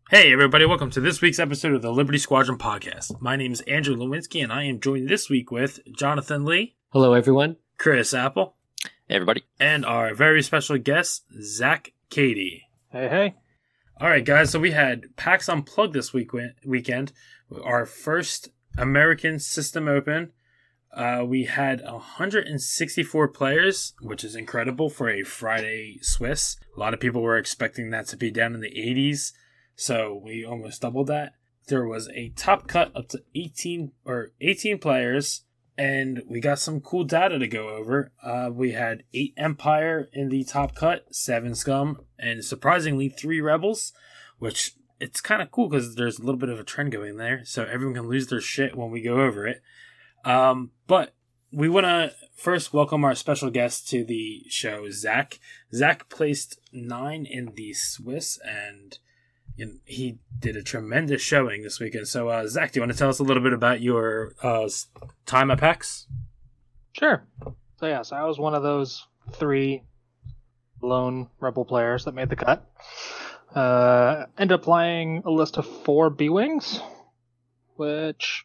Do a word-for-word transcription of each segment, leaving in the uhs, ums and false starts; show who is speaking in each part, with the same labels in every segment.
Speaker 1: Hey everybody, welcome to this week's episode of the Liberty Squadron podcast. My name is Andrew Lewinsky and I am joined this week with Jonathan Lee.
Speaker 2: Hello everyone.
Speaker 1: Chris Apple.
Speaker 3: Hey everybody.
Speaker 1: And our very special guest, Zach Cady.
Speaker 4: Hey, hey.
Speaker 1: Alright guys, so we had PAX Unplugged this week weekend, our first American System Open. Uh, we had one hundred sixty-four players, which is incredible for a Friday Swiss. A lot of people were expecting that to be down in the eighties. So we almost doubled that. There was a top cut up to eighteen or eighteen players, and we got some cool data to go over. Uh, we had eight Empire in the top cut, seven Scum, and surprisingly three Rebels, which it's kind of cool because there's a little bit of a trend going there. So everyone can lose their shit when we go over it. Um, but we want to first welcome our special guest to the show, Zach. Zach placed nine in the Swiss, and And he did a tremendous showing this weekend. So, uh, Zach, do you want to tell us a little bit about your uh, time at PAX?
Speaker 4: Sure. So, yeah, so I was one of those three lone Rebel players that made the cut. Uh, ended up flying a list of four B-Wings, which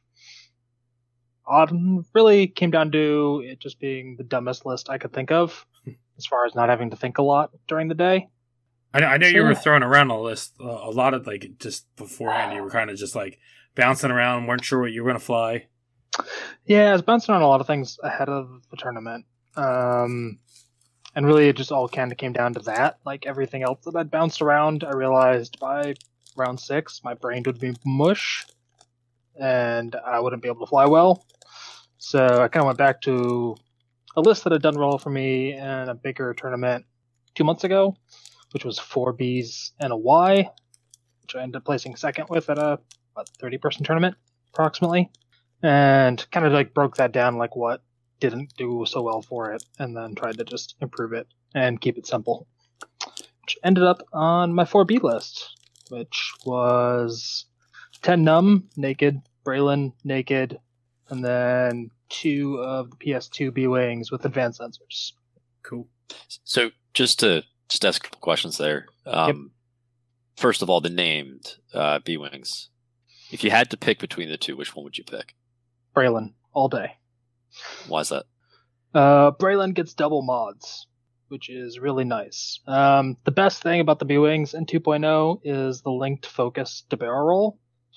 Speaker 4: um, really came down to it just being the dumbest list I could think of, as far as not having to think a lot during the day.
Speaker 1: I know, I know
Speaker 4: So,
Speaker 1: you were
Speaker 4: yeah.
Speaker 1: throwing around a list uh, a lot of, like, just beforehand. You were kind of just, like, bouncing around, weren't sure what you were going to fly.
Speaker 4: Yeah, I was bouncing around a lot of things ahead of the tournament. Um, and really it just all kind of came down to that. Like everything else that I'd bounced around, I realized by round six, my brain would be mush and I wouldn't be able to fly well. So I kind of went back to a list that had done well for me in a bigger tournament two months ago, which was four Bs and a Y, which I ended up placing second with at a what, thirty-person tournament, approximately. And kind of like broke that down, like what didn't do so well for it, and then tried to just improve it and keep it simple. Which ended up on my four B list, which was ten Num, Naked, Braylon, Naked, and then two of the P S two B-Wings with advanced sensors.
Speaker 1: Cool.
Speaker 3: So just to just ask a couple questions there. Um,
Speaker 4: Yep.
Speaker 3: First of all, the named uh, B-Wings. If you had to pick between the two, which one would you pick?
Speaker 4: Braylon, all day.
Speaker 3: Why is that?
Speaker 4: Uh, Braylon gets double mods, which is really nice. Um, the best thing about the B-Wings in two point oh is the linked focus to barrel roll,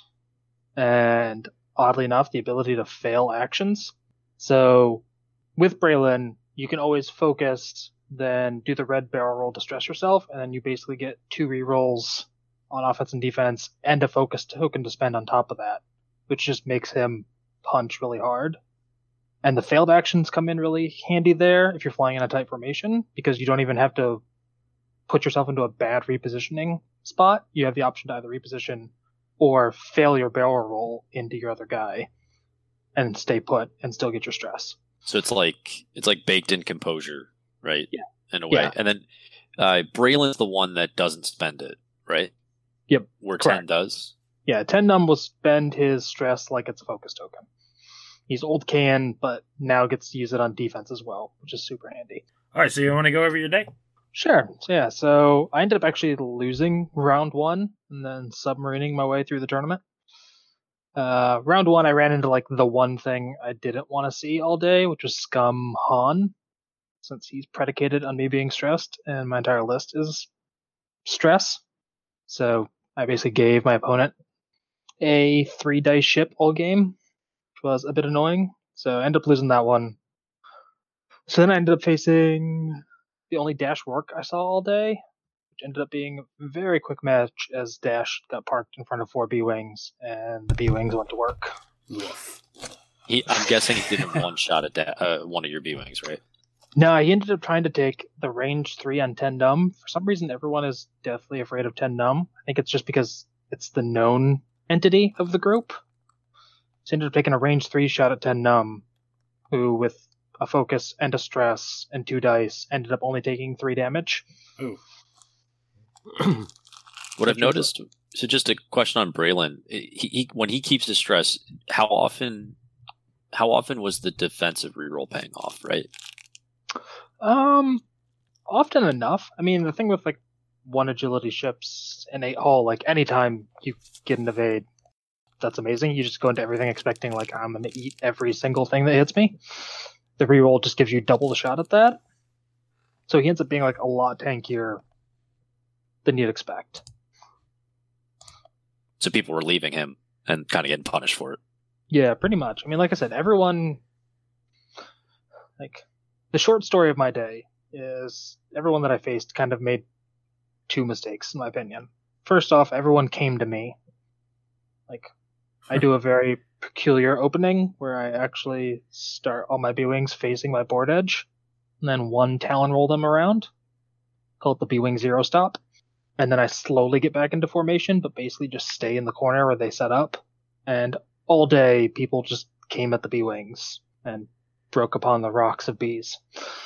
Speaker 4: and oddly enough, the ability to fail actions. So with Braylon, you can always focus, then do the red barrel roll to stress yourself, and then you basically get two rerolls on offense and defense, and a focus token to spend on top of that, which just makes him punch really hard. And the failed actions come in really handy there if you're flying in a tight formation, because you don't even have to put yourself into a bad repositioning spot. You have the option to either reposition or fail your barrel roll into your other guy and stay put and still get your stress.
Speaker 3: So it's like it's like baked in composure, right?
Speaker 4: Yeah.
Speaker 3: In a way.
Speaker 4: Yeah.
Speaker 3: And then uh, Braylon's the one that doesn't spend it, right?
Speaker 4: Yep.
Speaker 3: Where
Speaker 4: Correct.
Speaker 3: ten does.
Speaker 4: Yeah, ten Num will spend his stress like it's a focus token. He's old can, but now gets to use it on defense as well, which is super handy.
Speaker 1: All right, so you want to go over your day?
Speaker 4: Sure. So yeah, so I ended up actually losing round one and then submarining my way through the tournament. Uh, round one, I ran into like the one thing I didn't want to see all day, which was Scum Han, since he's predicated on me being stressed, and my entire list is stress. So I basically gave my opponent a three dice ship all game, which was a bit annoying. So I ended up losing that one. So then I ended up facing the only Dash work I saw all day, which ended up being a very quick match as Dash got parked in front of four B-Wings, and the B-Wings went to work.
Speaker 1: Woof.
Speaker 3: He, I'm guessing he didn't one shot at da- uh, one of your B-Wings, right?
Speaker 4: No, he ended up trying to take the range three on ten Num. For some reason, everyone is deathly afraid of ten Num. I think it's just because it's the known entity of the group. So he ended up taking a range three shot at ten Num, who, with a focus and a stress and two dice, ended up only taking three damage.
Speaker 1: Ooh.
Speaker 3: What I've noticed, so just a question on Braylon. He, he when he keeps his stress, how often, how often was the defensive reroll paying off? Right.
Speaker 4: Um, often enough. I mean, the thing with like one agility ships, and eight hull. Like anytime you get an evade, that's amazing. You just go into everything expecting like I'm gonna eat every single thing that hits me. The reroll just gives you double the shot at that. So he ends up being like a lot tankier than you'd expect.
Speaker 3: So people were leaving him and kind of getting punished for it.
Speaker 4: Yeah, pretty much. I mean, like I said, everyone, like, the short story of my day is everyone that I faced kind of made two mistakes, in my opinion. First off, everyone came to me. Like, I do a very peculiar opening where I actually start all my B-Wings facing my board edge, and then one Talon roll them around. Call it the B-Wing Zero Stop. And then I slowly get back into formation, but basically just stay in the corner where they set up. And all day, people just came at the B-Wings and broke upon the rocks of bees.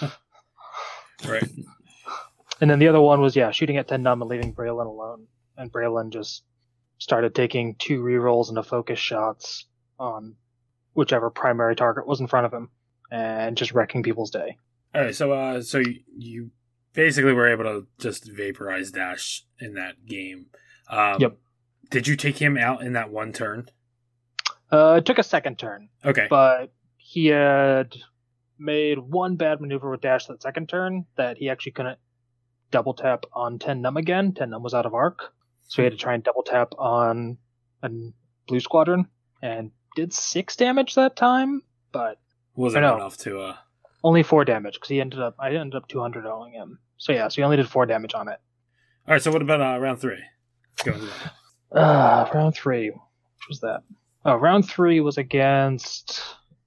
Speaker 1: Right.
Speaker 4: And then the other one was, yeah, shooting at ten Num and leaving Braylon alone. And Braylon just started taking two rerolls and a focus shots on whichever primary target was in front of him and just wrecking people's day.
Speaker 1: All right, so uh, so you, you basically were able to just vaporize Dash in that game. Um,
Speaker 4: Yep.
Speaker 1: Did you take him out in that one turn?
Speaker 4: Uh, it took a second turn,
Speaker 1: Okay.
Speaker 4: but he had made one bad maneuver with Dash that second turn that he actually couldn't double tap on ten Num again. ten Num was out of arc, so he had to try and double tap on a Blue Squadron and did six damage that time, but
Speaker 1: Wasn't
Speaker 4: I know.
Speaker 1: enough to... Uh...
Speaker 4: only four damage because he ended up I ended up two hundred owing him. So yeah, so he only did four damage on it.
Speaker 1: All right, so what about uh, round three? Let's go into that.
Speaker 4: Uh, round three, which was that? Oh, round three was against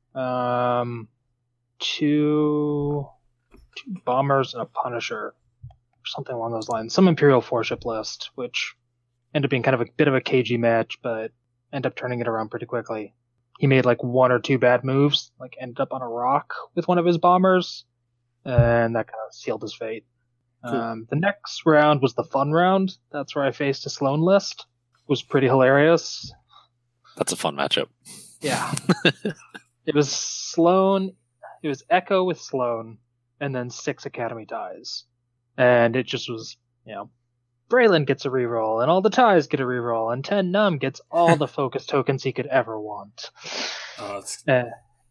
Speaker 4: um two two bombers and a Punisher, or something along those lines. Some Imperial four ship list, which ended up being kind of a bit of a cagey match, but ended up turning it around pretty quickly. He made like one or two bad moves, like ended up on a rock with one of his bombers, and that kind of sealed his fate.
Speaker 1: Cool.
Speaker 4: Um, the next round was the fun round. That's where I faced a Sloan list. It was pretty hilarious.
Speaker 3: That's a fun matchup.
Speaker 4: Yeah. It was Sloan, it was Echo with Sloan, and then six Academy ties. And it just was, you know, Braylon gets a reroll, and all the ties get a reroll, and ten Num gets all the focus tokens he could ever want.
Speaker 1: Oh, it's...
Speaker 4: Uh,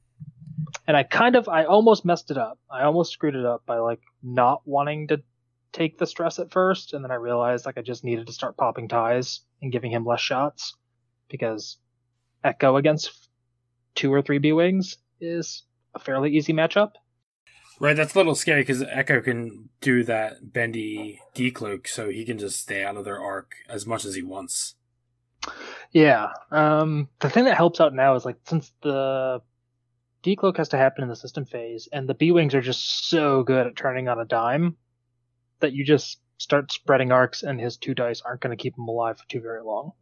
Speaker 4: and I kind of, I almost messed it up. I almost screwed it up by, like, not wanting to take the stress at first, and then I realized, like, I just needed to start popping ties and giving him less shots, because Echo against two or three B-Wings is a fairly easy matchup.
Speaker 1: Right, that's a little scary because Echo can do that bendy decloak, so he can just stay out of their arc as much as he wants.
Speaker 4: Yeah. Um, the thing that helps out now is, like, since the decloak has to happen in the system phase, and the B-Wings are just so good at turning on a dime, that you just start spreading arcs, and his two dice aren't going to keep him alive for too very long.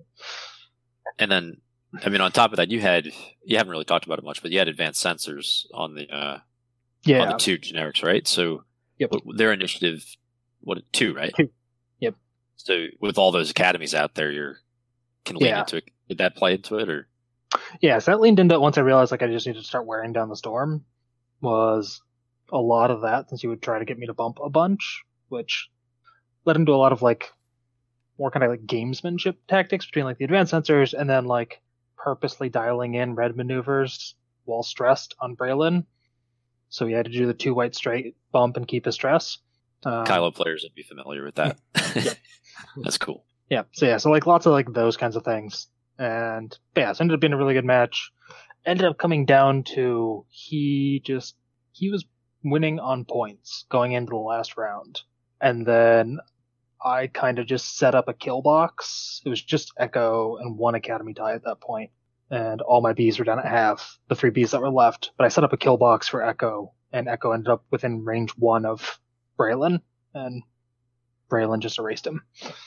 Speaker 3: And then, I mean, on top of that, you had, you haven't really talked about it much, but you had advanced sensors on the, uh,
Speaker 4: Yeah.
Speaker 3: on the two generics, right? So
Speaker 4: Yep.
Speaker 3: what- their initiative, what, two, right?
Speaker 4: Two. Yep.
Speaker 3: So with all those academies out there, you're can lean
Speaker 4: Yeah.
Speaker 3: into it. Did that play into it, or?
Speaker 4: Yeah, so that leaned into it once I realized, like, I just needed to start wearing down the storm, was a lot of that, since he would try to get me to bump a bunch, which led into a lot of, like, more kind of, like, gamesmanship tactics between, like, the advanced sensors and then, like, purposely dialing in red maneuvers while stressed on Braylon. So he had to do the two white straight bump and keep his stress. Um,
Speaker 3: Kylo players would be familiar with that. That's cool.
Speaker 4: Yeah, so yeah, so like lots of like those kinds of things. And but yeah, so it ended up being a really good match. Ended up coming down to he just he was winning on points going into the last round. And then I kind of just set up a kill box. It was just Echo and one Academy tie at that point. And all my bees were down at half, the three bees that were left. But I set up a kill box for Echo, and Echo ended up within range one of Braylon, and Braylon just erased him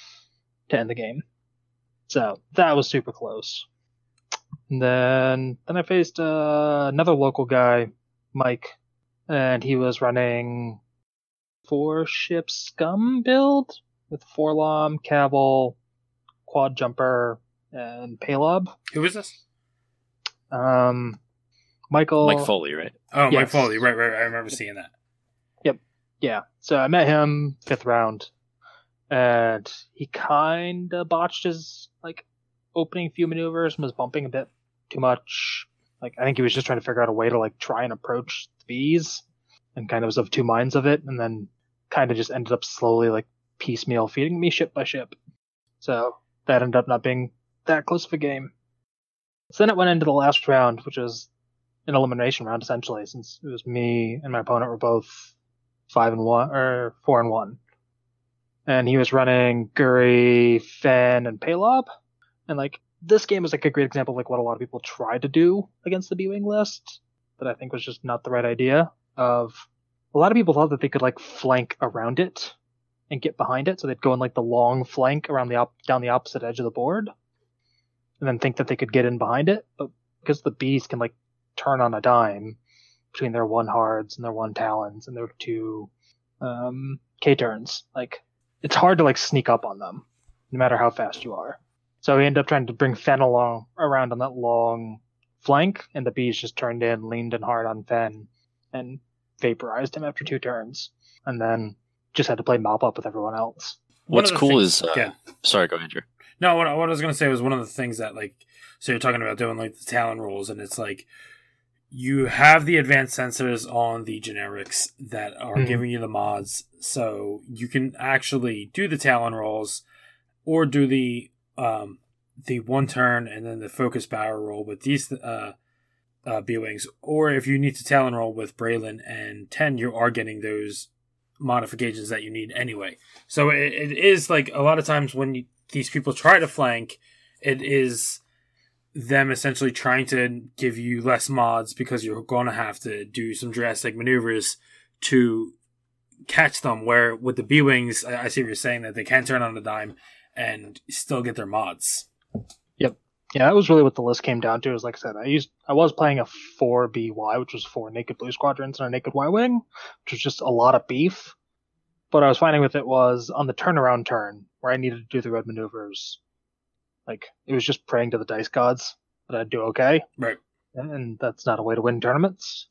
Speaker 4: to end the game. So that was super close. And then then I faced uh, another local guy, Mike, and he was running four ship scum build with Forlom, Cavil, Quad Jumper, and Paylob.
Speaker 1: Who is this?
Speaker 4: Um, Michael.
Speaker 3: Mike Foley, right?
Speaker 1: Oh, Mike
Speaker 4: Yes.
Speaker 1: Foley. Right, right. I remember seeing that.
Speaker 4: Yeah. So I met him fifth round, and he kind of botched his like opening few maneuvers and was bumping a bit too much. Like I think he was just trying to figure out a way to like try and approach the bees, and kind of was of two minds of it, and then kind of just ended up slowly like piecemeal feeding me ship by ship. So that ended up not being that close of a game. So then it went into the last round, which was an elimination round essentially, since it was me and my opponent were both five and one or four and one. And he was running Guri, Fen, and Palob. And like this game is like a great example of like what a lot of people tried to do against the B-Wing list, that I think was just not the right idea. Of a lot of people thought that they could like flank around it and get behind it, so they'd go in like the long flank around the op- down the opposite edge of the board, and then think that they could get in behind it. But because the bees can like turn on a dime between their one hards and their one talons and their two um, K turns, like it's hard to like sneak up on them, no matter how fast you are. So he ended up trying to bring Fen along around on that long flank, and the bees just turned in, leaned in hard on Fen, and vaporized him after two turns, and then just had to play mop up with everyone else.
Speaker 3: What's cool
Speaker 1: things,
Speaker 3: is, uh,
Speaker 1: yeah.
Speaker 3: sorry, go ahead, Drew.
Speaker 1: No, what, what I was going to say was one of the things that, like, so you're talking about doing, like, the Talon rolls, and it's like, you have the advanced sensors on the generics that are mm-hmm. giving you the mods, so you can actually do the Talon rolls, or do the, um, the one turn and then the focus power roll with these, uh, uh, B-Wings, or if you need to Talon roll with Braylon and ten, you are getting those modifications that you need anyway. So it, it is like a lot of times when you, these people try to flank, it is them essentially trying to give you less mods because you're going to have to do some drastic maneuvers to catch them, where with the B-Wings, I, I see what you're saying, that they can turn on a dime and still get their mods.
Speaker 4: Yep. Yeah, that was really what the list came down to. Is like I said, I used I was playing a four B Y, which was four Naked Blue Squadrons and a Naked Y-Wing, which was just a lot of beef. What I was finding with it was on the turnaround turn, where I needed to do the red maneuvers, like it was just praying to the dice gods that I'd do okay.
Speaker 1: Right.
Speaker 4: And that's not a way to win tournaments.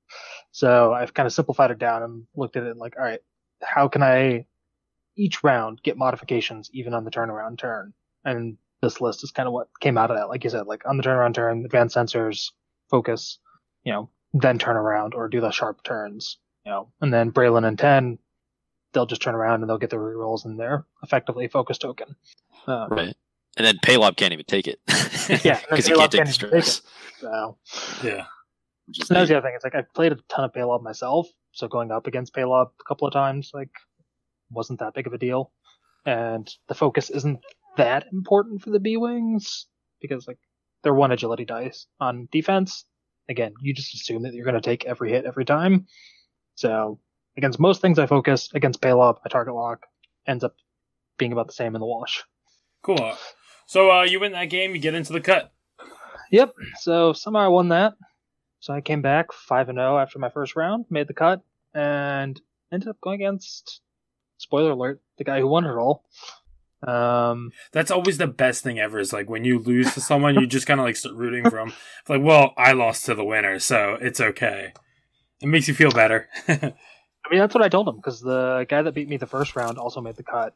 Speaker 4: So I've kind of simplified it down and looked at it like, all right, how can I each round get modifications even on the turnaround turn? And this list is kind of what came out of that. Like you said, like on the turnaround turn, advanced sensors, focus, you know, then turn around or do the sharp turns, you know, and then Braylon and ten, they'll just turn around and they'll get their rerolls and they're effectively focus token. Um,
Speaker 3: right. And then Palob can't even take it.
Speaker 4: Yeah.
Speaker 3: Because he can't take the stress.
Speaker 4: So,
Speaker 1: yeah.
Speaker 4: So that was the other thing. It's like I played a ton of Palob myself, so going up against Palob a couple of times, like, wasn't that big of a deal. And the focus isn't that important for the B-Wings, because like they're one agility dice on defense. Again, you just assume that you're going to take every hit every time. So against most things I focus, against Palob, I target lock, ends up being about the same in the wash.
Speaker 1: Cool. So uh, you win that game, you get into the cut.
Speaker 4: Yep. So somehow I won that. So I came back five and oh after my first round, made the cut, and ended up going against, spoiler alert, the guy who won it all. Um,
Speaker 1: That's always the best thing ever, is like when you lose to someone, you just kind of like start rooting for them. It's like, well, I lost to the winner, so it's okay. It makes you feel better.
Speaker 4: I mean, that's what I told him, because the guy that beat me the first round also made the cut.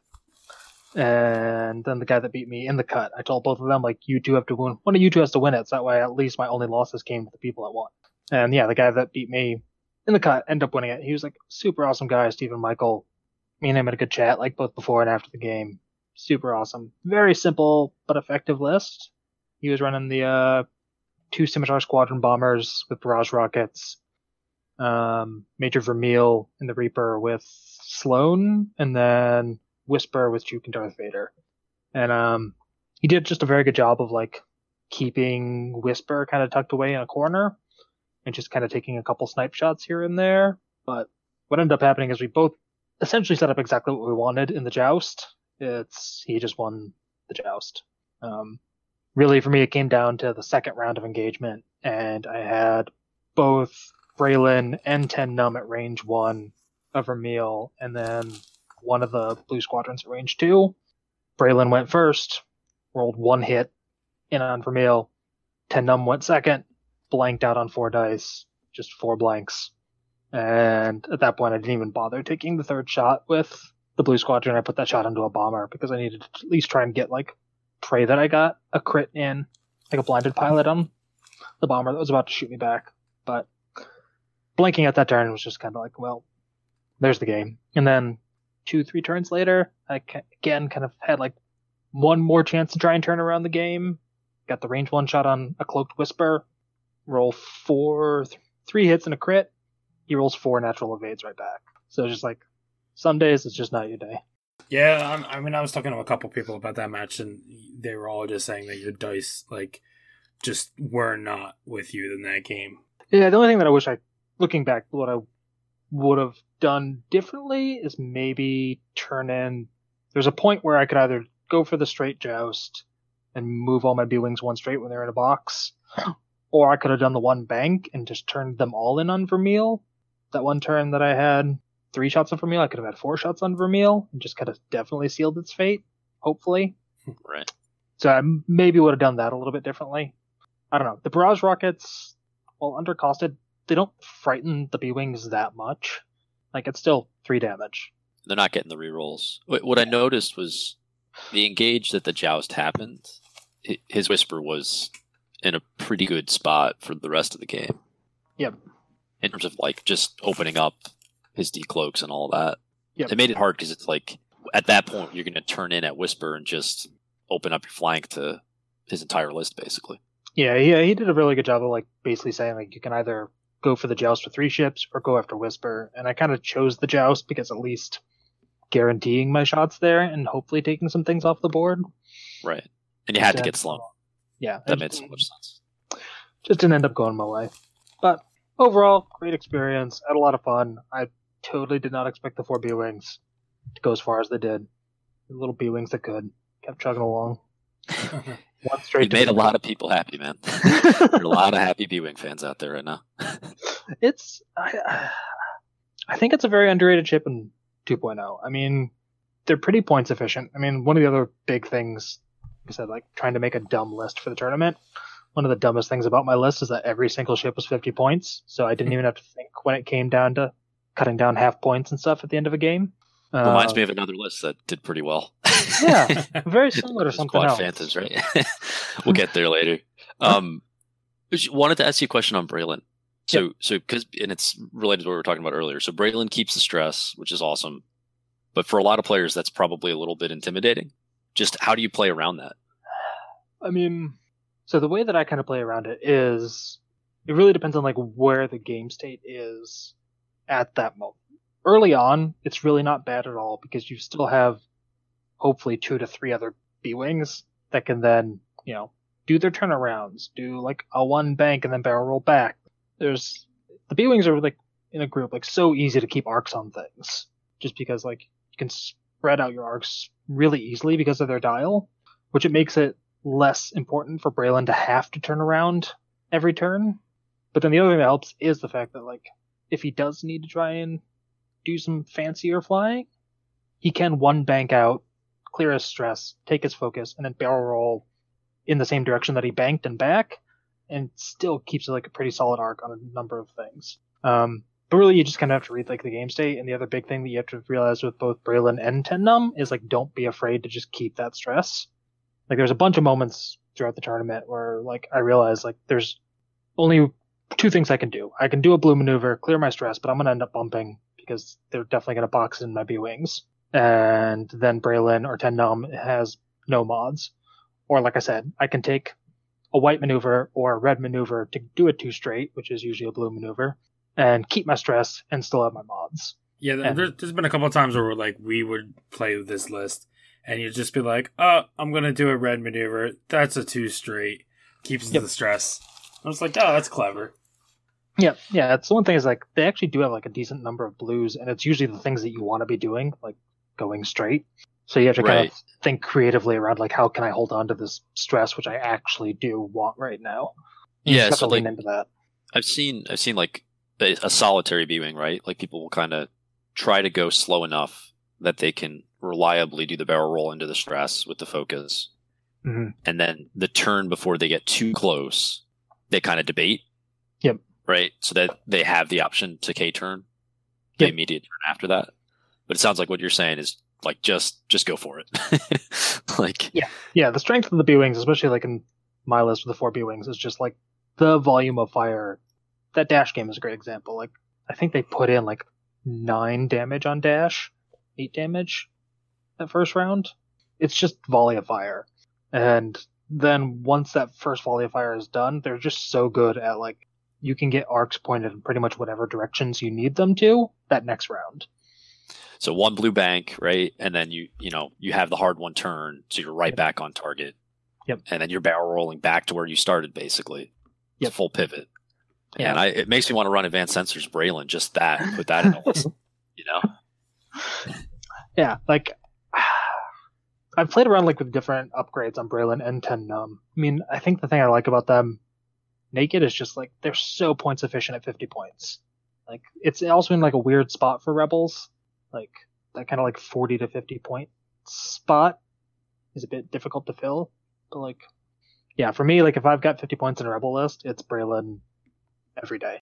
Speaker 4: And then the guy that beat me in the cut, I told both of them, like, you two have to win. One of you two has to win it, so that way at least my only losses came to the people that won. And yeah, the guy that beat me in the cut ended up winning it. He was like, super awesome guy, Stephen Michael. Me and him had a good chat, like, both before and after the game. Super awesome. Very simple but effective list. He was running the uh, two Scimitar Squadron bombers with barrage rockets, um, Major Vermeil in the Reaper with Sloan, and then Whisper with Juke and Darth Vader. And um, he did just a very good job of like keeping Whisper kind of tucked away in a corner and just kind of taking a couple snipe shots here and there. But what ended up happening is we both essentially set up exactly what we wanted in the joust. It's he just won the joust. Um, really, for me, it came down to the second round of engagement, and I had both Braylon and ten Num at range one of Vermeil, and then one of the Blue Squadrons at range two. Braylon went first, rolled one hit in on Vermeil. ten Num went second, blanked out on four dice, just four blanks. And at that point, I didn't even bother taking the third shot with the blue squadron, I put that shot into a bomber because I needed to at least try and get like pray that I got a crit in, like a blinded pilot on the bomber that was about to shoot me back. But blinking at that turn was just kind of like, well, there's the game. And then two, three turns later, I again kind of had like one more chance to try and turn around the game. Got the range one shot on a cloaked whisper. Roll four, th- three hits and a crit. He rolls four natural evades right back. So it's just like, some days it's just not your day.
Speaker 1: Yeah, I'm, I mean, I was talking to a couple people about that match, and they were all just saying that your dice, like, just were not with you in that game.
Speaker 4: Yeah, the only thing that I wish I, looking back, what I would have done differently is maybe turn in. There's a point where I could either go for the straight joust and move all my B-Wings one straight when they're in a box, or I could have done the one bank and just turned them all in on Vermeil. That one turn that I had three shots on Vermeil, I could have had four shots on Vermeil and just kind of definitely sealed its fate, hopefully.
Speaker 3: Right.
Speaker 4: So I maybe would have done that a little bit differently. I don't know. The barrage rockets, while undercosted, they don't frighten the B-Wings that much. Like, it's still three damage.
Speaker 3: They're not getting the rerolls. What, what I noticed was the engage that the joust happened, his whisper was in a pretty good spot for the rest of the game.
Speaker 4: Yep.
Speaker 3: In terms of, like, just opening up his decloaks and all that.
Speaker 4: Yep.
Speaker 3: It made it hard because it's like, at that point, you're going to turn in at whisper and just open up your flank to his entire list, basically.
Speaker 4: Yeah, yeah, he did a really good job of like basically saying like you can either go for the joust with three ships or go after whisper, and I kind of chose the joust because at least guaranteeing my shots there and hopefully taking some things off the board.
Speaker 3: Right, and you had to get Sloan.
Speaker 4: Yeah,
Speaker 3: that made so much sense.
Speaker 4: Just didn't end up going my way, but overall, great experience. Had a lot of fun. I totally did not expect the four B-Wings to go as far as they did. The little B-Wings that could kept chugging along. One straight.
Speaker 3: You made a lot of people happy, man. There are a lot of happy B-Wing fans out there right now.
Speaker 4: It's, I, I think it's a very underrated ship in two point oh. I mean, they're pretty points efficient. I mean, one of the other big things, like I said, like trying to make a dumb list for the tournament. One of the dumbest things about my list is that every single ship was fifty points, so I didn't even have to think when it came down to cutting down half points and stuff at the end of a game.
Speaker 3: Reminds
Speaker 4: uh,
Speaker 3: me of another list that did pretty well.
Speaker 4: Yeah, very similar to something
Speaker 3: Squad
Speaker 4: else.
Speaker 3: Phantoms, right? We'll get there later. Um, wanted to ask you a question on Braylon. So,
Speaker 4: Yep.
Speaker 3: so because and it's related to what we were talking about earlier. So Braylon keeps the stress, which is awesome, but for a lot of players, that's probably a little bit intimidating. Just how do you play around that?
Speaker 4: I mean, so the way that I kind of play around it is, it really depends on like where the game state is at that moment. Early on, it's really not bad at all because you still have hopefully two to three other B-Wings that can then, you know, do their turnarounds, do like a one bank and then barrel roll back. There's, the B-Wings are like in a group, like so easy to keep arcs on things just because like you can spread out your arcs really easily because of their dial, which it makes it less important for Braylon to have to turn around every turn. But then the other thing that helps is the fact that like if he does need to try and do some fancier flying, he can one bank out, clear his stress, take his focus, and then barrel roll in the same direction that he banked and back, and still keeps it like a pretty solid arc on a number of things. Um, but really, you just kind of have to read like the game state. And the other big thing that you have to realize with both Braylon and Ten Num is like don't be afraid to just keep that stress. Like there's a bunch of moments throughout the tournament where like I realized like there's only two things I can do. I can do a blue maneuver, clear my stress, but I'm gonna end up bumping because they're definitely gonna box in my B-Wings. And then Braylon or Ten Num has no mods. Or like I said, I can take a white maneuver or a red maneuver to do it two straight, which is usually a blue maneuver, and keep my stress and still have my mods.
Speaker 1: Yeah,
Speaker 4: And-
Speaker 1: there's, there's been a couple of times where like we would play with this list, and you'd just be like, "Oh, I'm gonna do a red maneuver. That's a two straight. Keeps
Speaker 4: Yep.
Speaker 1: the stress." I was like, "Oh, that's clever."
Speaker 4: Yeah, yeah. It's the one thing is like they actually do have like a decent number of blues, and it's usually the things that you want to be doing, like going straight. So you have to kind
Speaker 3: Right.
Speaker 4: of think creatively around like how can I hold on to this stress, which I actually do want right now. You
Speaker 3: Yeah,
Speaker 4: just
Speaker 3: so
Speaker 4: have to lean
Speaker 3: like
Speaker 4: into that.
Speaker 3: I've seen I've seen like a, a solitary B-Wing, right? Like people will kind of try to go slow enough that they can reliably do the barrel roll into the stress with the focus.
Speaker 4: Mhm.
Speaker 3: And then the turn before they get too close, they kind of debate.
Speaker 4: Yep.
Speaker 3: Right? So that they have the option to K-turn the
Speaker 4: Yep.
Speaker 3: immediate turn after that. But it sounds like what you're saying is like just just go for it. Like
Speaker 4: yeah, yeah. The strength of the B-wings, especially like in my list with the four B-wings, is just like the volume of fire. That dash game is a great example. Like I think they put in like nine damage on dash, eight damage that first round. It's just volley of fire, and then once that first volley of fire is done, they're just so good at like you can get arcs pointed in pretty much whatever directions you need them to that next round.
Speaker 3: So one blue bank, right? And then you, you know, you have the hard one turn, so you're right
Speaker 4: Yep.
Speaker 3: back on target.
Speaker 4: Yep.
Speaker 3: And then you're barrel rolling back to where you started, basically. It's
Speaker 4: Yep.
Speaker 3: a full pivot.
Speaker 4: Yeah.
Speaker 3: And I, it makes me want to run Advanced Sensors Braylon, just that, put that in a list, you know?
Speaker 4: Yeah, like I've played around like with different upgrades on Braylon and ten Num. I mean, I think the thing I like about them naked is just like they're so points efficient at fifty points. Like it's also in like a weird spot for Rebels. Like that kind of like forty to fifty point spot is a bit difficult to fill. But like, yeah, for me, like if I've got fifty points in a Rebel list, it's Braylon every day.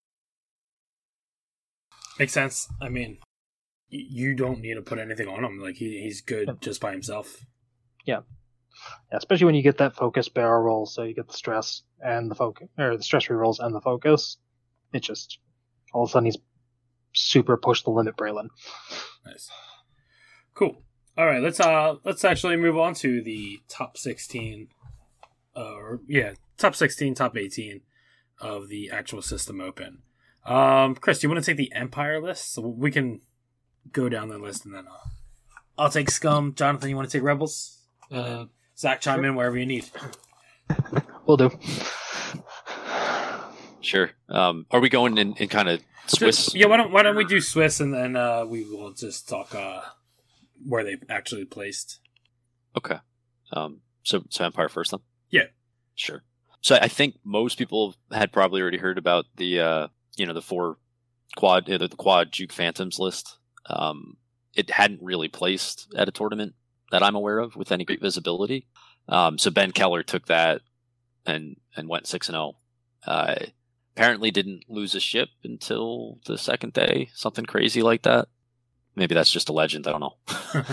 Speaker 1: Makes sense. I mean, y- you don't need to put anything on him. Like he, he's good
Speaker 4: Yep.
Speaker 1: just by himself.
Speaker 4: Yeah, especially when you get that focus barrel roll, so you get the stress and the focus, or the stress rerolls and the focus. It just all of a sudden he's super push the limit Braylon.
Speaker 1: Nice. Cool. All right, let's uh let's actually move on to the top sixteen, uh, or yeah, top sixteen, top eighteen of the actual System Open. Um, Chris, do you want to take the Empire list? So we can go down the list, and then uh, I'll take Scum. Jonathan, you want to take Rebels? Uh, Zach, chime in wherever you need.
Speaker 4: Will do.
Speaker 3: Sure. Um, are we going in, in kind of Swiss?
Speaker 1: Just- yeah, why don't why don't we do Swiss, and then uh, we will just talk uh, where they actually placed.
Speaker 3: Okay. Um, so, so Empire first then?
Speaker 1: Yeah.
Speaker 3: Sure. So I think most people had probably already heard about the, uh, you know, the four quad, uh, the quad Juke Phantoms list. Um, it hadn't really placed at a tournament that I'm aware of with any great visibility. Um, so Ben Keller took that and, and went six and oh. Uh, apparently didn't lose a ship until the second day, something crazy like that. Maybe that's just a legend. I don't know.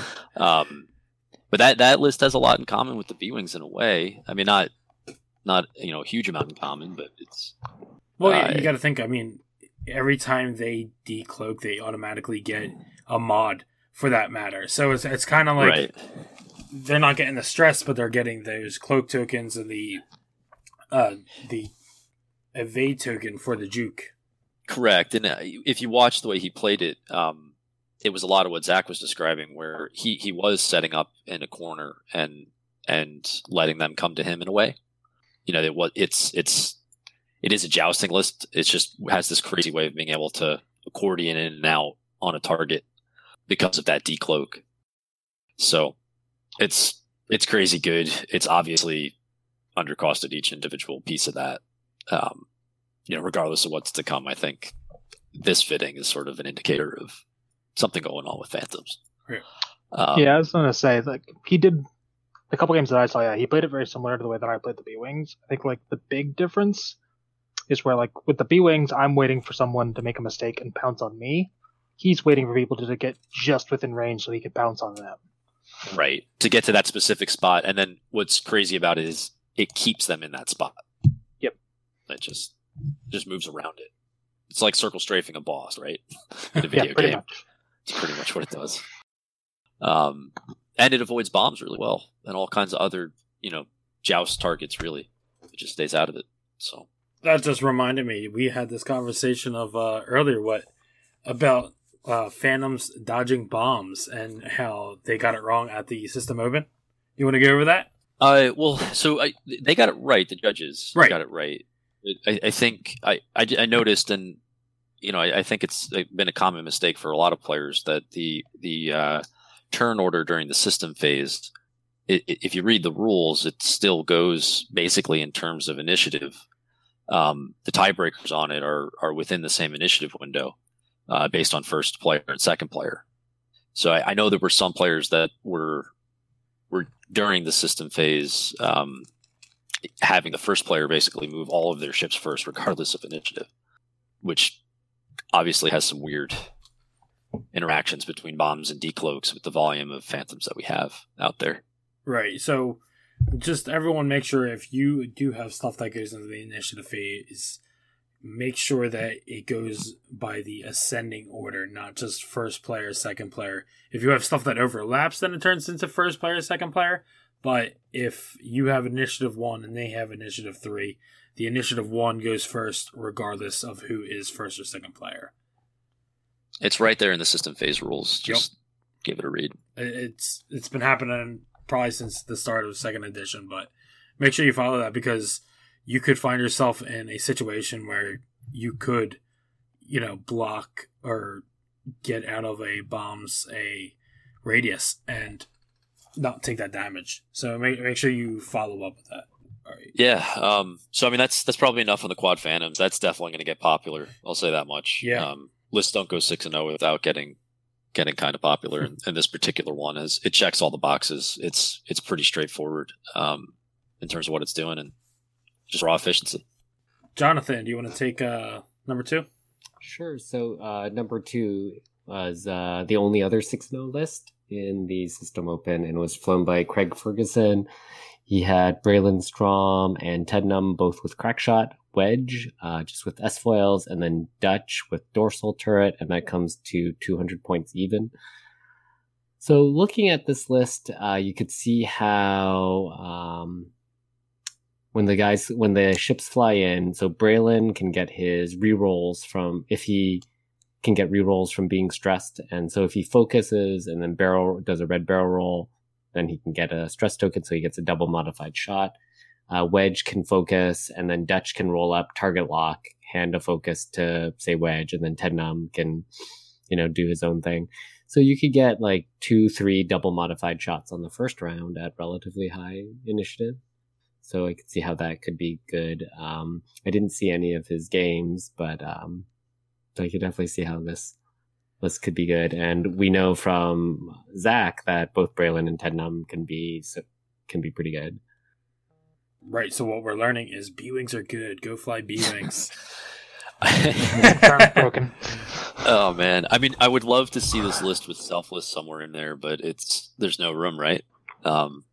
Speaker 3: um, but that, that list has a lot in common with the B-Wings in a way. I mean, not, not, you know, a huge amount in common, but it's,
Speaker 1: Well,
Speaker 3: uh,
Speaker 1: yeah, you got to think. I mean, every time they decloak, they automatically get a mod for that matter. So it's it's kind of like
Speaker 3: right.
Speaker 1: they're not getting the stress, but they're getting those cloak tokens and the uh, the evade token for the Juke.
Speaker 3: Correct. And uh, if you watch the way he played it, um, it was a lot of what Zach was describing, where he, he was setting up in a corner and and letting them come to him in a way. You know, it was it's it's it is a jousting list. It just has this crazy way of being able to accordion in and out on a target because of that decloak. So it's it's crazy good. It's obviously undercosted each individual piece of that. Um, you know, regardless of what's to come, I think this fitting is sort of an indicator of something going on with Phantoms.
Speaker 1: Yeah.
Speaker 3: Um,
Speaker 4: Yeah, I was gonna say like he did the couple games that I saw. Yeah, he played it very similar to the way that I played the B-Wings. I think like the big difference is where like with the B-Wings, I'm waiting for someone to make a mistake and pounce on me. He's waiting for people to, to get just within range so he can pounce on them.
Speaker 3: Right. To get to that specific spot. And then what's crazy about it is it keeps them in that spot.
Speaker 4: Yep.
Speaker 3: It just just moves around it. It's like circle strafing a boss, right? In a video
Speaker 4: Yeah, pretty
Speaker 3: game.
Speaker 4: much.
Speaker 3: It's pretty much what it does. Um, and it avoids bombs really well and all kinds of other, you know, joust targets, really. It just stays out of it. So
Speaker 1: That just reminded me. We had this conversation of uh, earlier. What about uh, Phantoms dodging bombs and how they got it wrong at the System Open? You want to go over that?
Speaker 3: Uh, well, so I, they got it right. The judges
Speaker 1: Right.
Speaker 3: got it right. I, I think I, I, I noticed, and you know, I, I think it's been a common mistake for a lot of players that the the uh, turn order during the system phase, it, it, if you read the rules, it still goes basically in terms of initiative. Um, the tiebreakers on it are are within the same initiative window, uh, based on first player and second player. So I, I know there were some players that were were during the system phase um, having the first player basically move all of their ships first, regardless of initiative, which obviously has some weird interactions between bombs and decloaks with the volume of phantoms that we have out there.
Speaker 1: Right. So just everyone make sure if you do have stuff that goes into the initiative phase, make sure that it goes by the ascending order, not just first player, second player. If you have stuff that overlaps, then it turns into first player, second player. But if you have initiative one and they have initiative three, the initiative one goes first regardless of who is first or second player.
Speaker 3: It's right there in the system phase rules. Just yep. give it a read.
Speaker 1: It's It's been happening probably since the start of second edition, but make sure you follow that because you could find yourself in a situation where you could, you know, block or get out of a bomb's a radius and not take that damage. So make make sure you follow up with that. All right.
Speaker 3: Yeah. Um, so I mean, that's that's probably enough on the quad phantoms. That's definitely going to get popular. I'll say that much.
Speaker 1: Yeah.
Speaker 3: Um, lists don't go six and zero without getting getting kind of popular. and, and this particular one is it checks all the boxes. It's it's pretty straightforward um, in terms of what it's doing and just raw efficiency.
Speaker 1: Jonathan, do you want to take uh, number two?
Speaker 2: Sure. So uh, number two was uh, the only other six and oh list in the System Open and was flown by Craig Ferguson. He had Braylon Strom and Tednum both with Crackshot, Wedge uh, just with S-foils, and then Dutch with Dorsal Turret, and that comes to two hundred points even. So looking at this list, uh, you could see how um, when the guys, when the ships fly in, so Braylon can get his rerolls from, if he can get rerolls from being stressed. And so if he focuses and then barrel does a red barrel roll, then he can get a stress token. So he gets a double modified shot. Uh, Wedge can focus and then Dutch can roll up, target lock, hand a focus to say Wedge, and then Tednum can, you know, do his own thing. So you could get like two, three double modified shots on the first round at relatively high initiative. So I could see how that could be good. Um, I didn't see any of his games, but um, I could definitely see how this list could be good. And we know from Zach that both Braylon and Tednum can be can be pretty good.
Speaker 1: Right. So what we're learning is B-wings are good. Go fly B-wings.
Speaker 4: Broken.
Speaker 3: Oh man, I mean, I would love to see this list with Selfless somewhere in there, but it's there's no room, right? Um,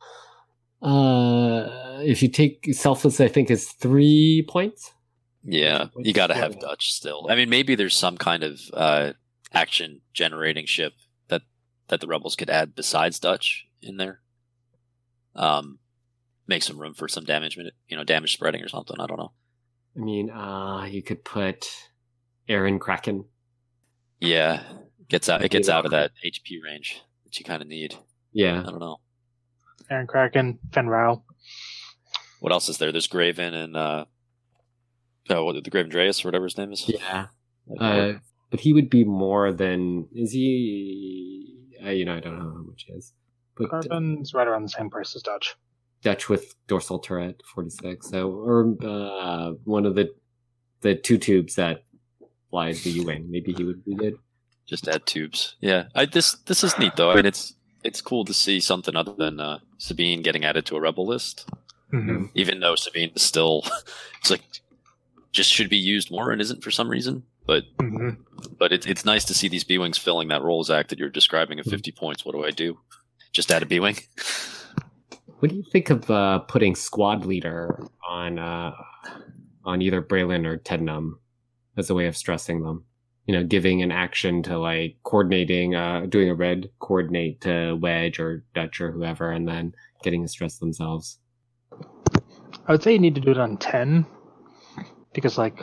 Speaker 2: uh, if you take Selfless, I think is three points.
Speaker 3: Yeah, you got to have Dutch still. I mean, maybe there's some kind of uh, action generating ship that that the rebels could add besides Dutch in there. Um, make some room for some damage, you know, damage spreading or something. I don't know.
Speaker 2: I mean, uh, you could put Aaron Kraken.
Speaker 3: Yeah, gets out. It gets out of that H P range that you kind of need.
Speaker 2: Yeah,
Speaker 3: I don't know.
Speaker 4: Aaron Kraken, Fen Rao.
Speaker 3: What else is there? There's Graven and uh, oh, what, the Graven Dreas or whatever his name is.
Speaker 2: Yeah, uh, but he would be more than. Is he? Uh, you know, I don't know how much he is. But
Speaker 4: Graven's right around the same price as Dutch.
Speaker 2: Dutch with dorsal turret, forty-six. So, or uh, one of the the two tubes that flies the U-wing. Maybe he would be good.
Speaker 3: Just add tubes. Yeah, I, this this is neat though. I mean, it's it's cool to see something other than uh, Sabine getting added to a rebel list.
Speaker 4: Mm-hmm.
Speaker 3: Even though Sabine is still, it's like just should be used more and isn't for some reason. But
Speaker 4: mm-hmm.
Speaker 3: but it's it's nice to see these B-wings filling that role, Zach, that you're describing at fifty mm-hmm. points. What do I do? Just add a B-wing.
Speaker 2: What do you think of uh, putting squad leader on uh, on either Braylon or Tednum as a way of stressing them? You know, giving an action to like coordinating, uh, doing a red coordinate to Wedge or Dutch or whoever, and then getting a stress themselves.
Speaker 4: I would say you need to do it on ten because, like,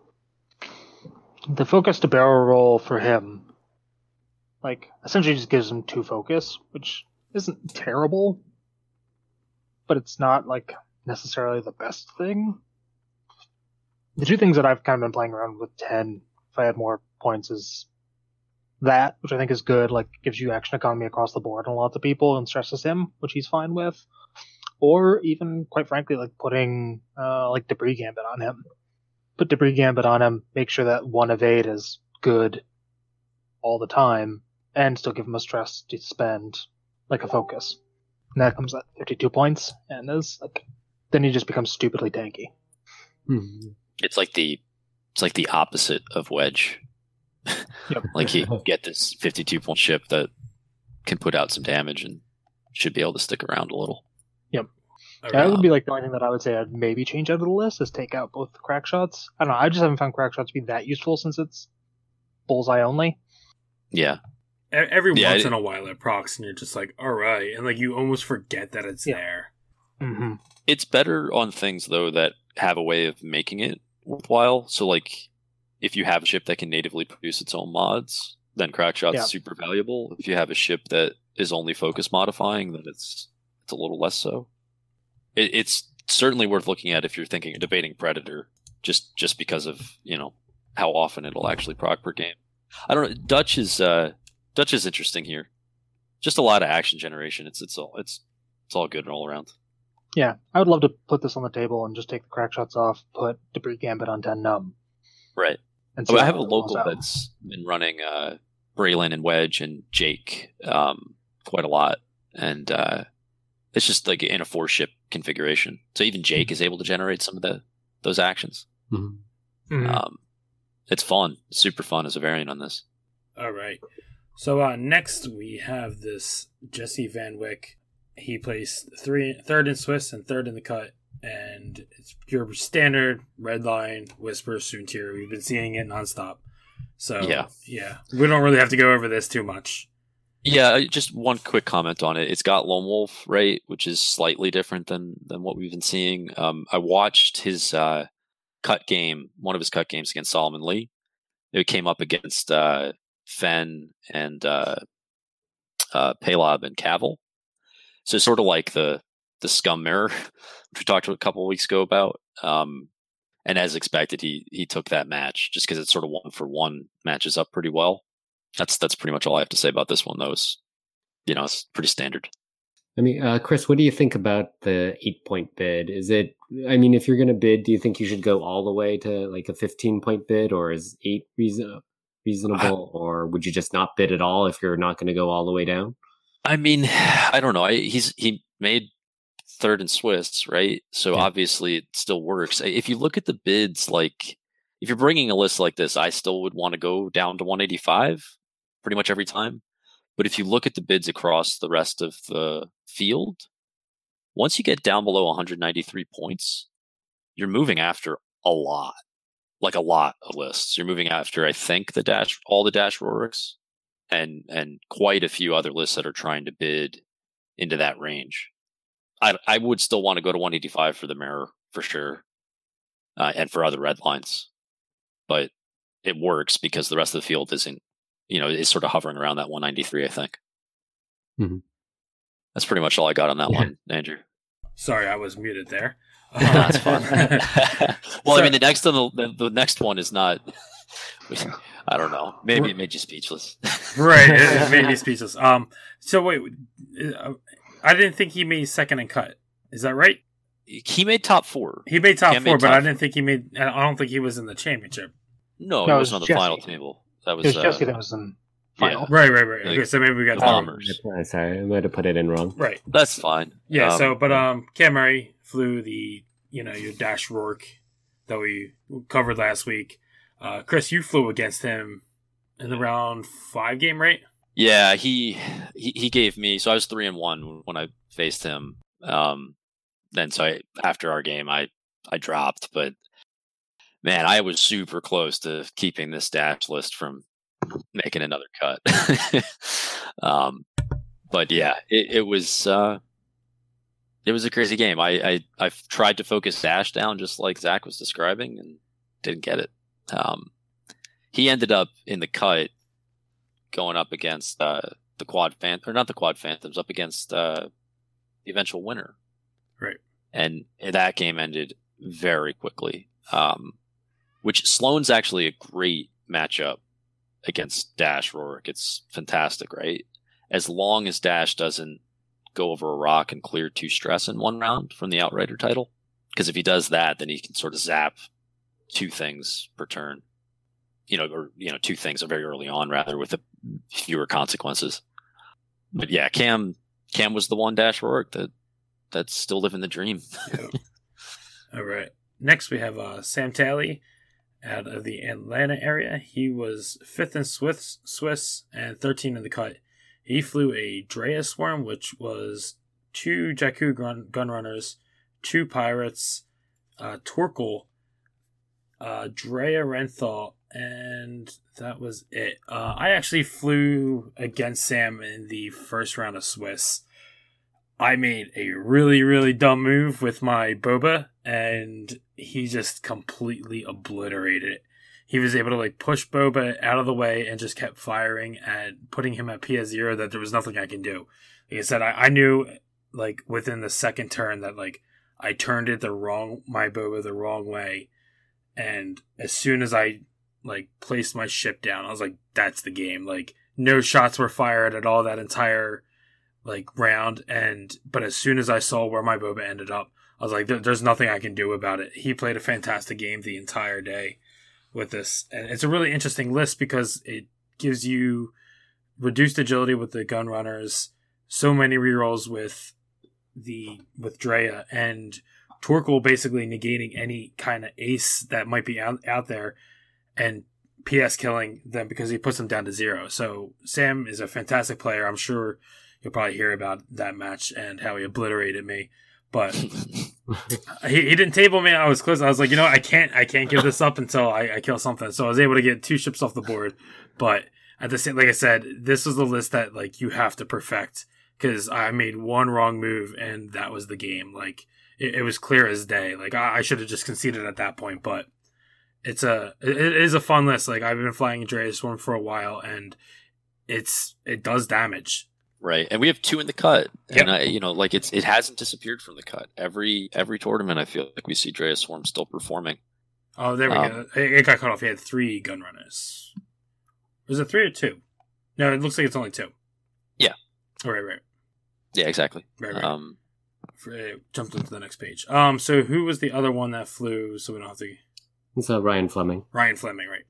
Speaker 4: the focus to barrel roll for him, like, essentially just gives him two focus, which isn't terrible. But it's not, like, necessarily the best thing. The two things that I've kind of been playing around with ten, if I had more points, is that, which I think is good, like, gives you action economy across the board on lots of people and stresses him, which he's fine with. Or even, quite frankly, like, putting, uh, like, Debris Gambit on him. Put Debris Gambit on him, make sure that one evade is good all the time, and still give him a stress to spend, like, a focus. And that comes at fifty-two points, and is like, then he just becomes stupidly tanky.
Speaker 2: Mm-hmm.
Speaker 3: It's like the, it's like the opposite of Wedge.
Speaker 4: Yep.
Speaker 3: Like he can get this fifty-two point ship that can put out some damage and should be able to stick around a little.
Speaker 1: All
Speaker 4: That
Speaker 1: right.
Speaker 4: would be like the only thing that I would say I'd maybe change out of the list is take out both the crack shots. I don't know. I just haven't found crack shots to be that useful since it's bullseye only.
Speaker 3: Yeah.
Speaker 1: E- Every
Speaker 3: Yeah,
Speaker 1: once
Speaker 3: it-
Speaker 1: in a while it procs, and you're just like, all right, and like you almost forget that it's
Speaker 4: Yeah.
Speaker 1: there.
Speaker 4: Mm-hmm.
Speaker 3: It's better on things though that have a way of making it worthwhile. So like if you have a ship that can natively produce its own mods, then Crackshot's
Speaker 4: Yeah.
Speaker 3: super valuable. If you have a ship that is only focus modifying, then it's it's a little less so. It, it's certainly worth looking at if you're thinking of debating Predator, just just because of, you know, how often it'll actually proc per game. I don't know. Dutch is uh, Dutch is interesting here. Just a lot of action generation. It's it's all it's it's all good all around.
Speaker 4: Yeah, I would love to put this on the table and just take the crack shots off, put Debris Gambit on ten num.
Speaker 3: Right.
Speaker 4: And
Speaker 3: Oh, I
Speaker 4: how
Speaker 3: have a
Speaker 4: it rolls
Speaker 3: local
Speaker 4: out.
Speaker 3: that's been running uh, Braylon and Wedge and Jake um, quite a lot, and uh, it's just like in a four ship configuration. So even Jake is able to generate some of the those actions.
Speaker 2: Mhm.
Speaker 1: Mhm.
Speaker 3: Um, it's fun, super fun as a variant on this.
Speaker 1: All right. So uh, next we have this Jesse Van Wyck. He plays three, third in Swiss and third in the cut, and it's your standard red line Whisper Soontir. We've been seeing it nonstop. So
Speaker 3: Yeah.
Speaker 1: yeah, we don't really have to go over this too much.
Speaker 3: Yeah, just one quick comment on it. It's got Lone Wolf, right, which is slightly different than than what we've been seeing. Um, I watched his uh, cut game, one of his cut games against Solomon Lee. It came up against uh, Fen and uh, uh, Palob and Cavill. So sort of like the the Scum Mirror, which we talked a couple of weeks ago about. Um, and as expected, he he took that match just because it's sort of one for one, matches up pretty well. That's that's pretty much all I have to say about this one, though. Is, you know, it's pretty standard.
Speaker 2: I mean, uh, Chris, what do you think about the eight point bid? Is it, I mean, if you're going to bid, do you think you should go all the way to like a fifteen point bid, or is eight reason- reasonable, or would you just not bid at all if you're not going to go all the way down?
Speaker 3: I mean, I don't know. I, he's he made third in Swiss, right? So
Speaker 2: Yeah.
Speaker 3: obviously it still works. If you look at the bids, like if you're bringing a list like this, I still would want to go down to one eighty-five pretty much every time. But if you look at the bids across the rest of the field, once you get down below one ninety-three points, you're moving after a lot, like a lot of lists. You're moving after, I think, the dash, all the dash Roricks, and and quite a few other lists that are trying to bid into that range. I I would still want to go to one eighty-five for the mirror for sure, uh, and for other red lines, but it works because the rest of the field isn't, you know, is sort of hovering around that one ninety-three. I think.
Speaker 2: Mhm.
Speaker 3: That's pretty much all I got on that
Speaker 2: Yeah.
Speaker 3: one, Andrew.
Speaker 1: Sorry, I was muted there.
Speaker 3: That's fun. well,
Speaker 1: So-
Speaker 3: I mean, the next one, the, the next one is not. I don't know. Maybe it made you speechless.
Speaker 1: Right, it, it made me speechless. Um, so wait, uh, I didn't think he made second and cut. Is that right?
Speaker 3: He made top four.
Speaker 1: He made top
Speaker 3: Cam
Speaker 1: four,
Speaker 3: made
Speaker 1: but
Speaker 3: top
Speaker 1: I didn't think he made. I don't think he was in the championship.
Speaker 3: No,
Speaker 4: No,
Speaker 3: he
Speaker 4: it
Speaker 3: wasn't on
Speaker 4: was
Speaker 3: the
Speaker 4: Jesse.
Speaker 3: final table. That was,
Speaker 4: It was
Speaker 3: uh,
Speaker 4: Jesse that was in final.
Speaker 1: Right, right, right.
Speaker 3: Like,
Speaker 1: Okay, so maybe we got
Speaker 3: the
Speaker 1: that wrong.
Speaker 3: bombers.
Speaker 2: Uh, sorry, I might have put it in wrong.
Speaker 1: Right.
Speaker 3: That's fine.
Speaker 1: Yeah.
Speaker 3: Um,
Speaker 1: so, but um, Cam Murray flew the you know your Dash Rourke that we covered last week. Uh, Chris, you flew against him in the round five game, right?
Speaker 3: Yeah, he, he he gave me. So I was three and one when I faced him. Um, then so I, after our game, I I dropped, but man, I was super close to keeping this dash list from making another cut. um, but yeah, it, it was uh, it was a crazy game. I, I I tried to focus dash down just like Zach was describing, and didn't get it. Um, he ended up in the cut going up against uh, the quad fan or not the quad phantoms, up against uh, the eventual winner.
Speaker 1: Right.
Speaker 3: And that game ended very quickly. Um, which Sloane's actually a great matchup against Dash Rorik. It's fantastic, right? As long as Dash doesn't go over a rock and clear two stress in one round from the Outrider title. Because if he does that, then he can sort of zap two things per turn. You know, or you know, two things very early on, rather, with a fewer consequences. But yeah, Cam Cam was the one Dash Rorik that that's still living the dream.
Speaker 1: All right. Next, we have uh, Sam Talley. out of the Atlanta area. He was fifth in Swiss, Swiss and thirteen in the cut. He flew a Drea Swarm, which was two Jakku gun, gun runners, two pirates, uh, Torkel, uh, Drea Renthal, and that was it. Uh, I actually flew against Sam in the first round of Swiss. I made a really, really dumb move with my Boba, and he just completely obliterated it. He was able to like push Boba out of the way and just kept firing and putting him at P S zero that there was nothing I can do. Like I said, I, I knew like within the second turn that like I turned it the wrong, my Boba the wrong way. And as soon as I like placed my ship down, I was like, that's the game. Like no shots were fired at all that entire like round. And, but as soon as I saw where my Boba ended up, I was like, there, there's nothing I can do about it. He played a fantastic game the entire day with this. And it's a really interesting list because it gives you reduced agility with the gun runners, so many rerolls with the, with Drea, and Torkel basically negating any kind of ace that might be out, out there and P S killing them because he puts them down to zero. So Sam is a fantastic player. I'm sure you'll probably hear about that match and how he obliterated me. But he, he didn't table me. I was close. I was like, you know, I can't, I can't give this up until I, I kill something. So I was able to get two ships off the board. But at the same, like I said, this was the list that like you have to perfect because I made one wrong move and that was the game. Like it, it was clear as day. Like I, I should have just conceded at that point. But it's a, it, it is a fun list. Like I've been flying Drea Swarm for a while, and it's it does damage.
Speaker 3: Right, and we have two in the cut,
Speaker 1: Yep.
Speaker 3: and I, you know, like it's it hasn't disappeared from the cut. Every every tournament, I feel like we see Drea Swarm still performing.
Speaker 1: Oh, there we
Speaker 3: Um,
Speaker 1: go. It, it got cut off. He had three gun runners. Was it three or two? No, it looks like it's only two.
Speaker 3: Yeah.
Speaker 1: Oh, right, right,
Speaker 3: Yeah, exactly.
Speaker 1: right, right.
Speaker 3: Um,
Speaker 1: For- it jumped into the next page. Um, so who was the other one that flew? So we don't have to.
Speaker 2: It's uh, Ryan Fleming.
Speaker 1: Ryan Fleming, right?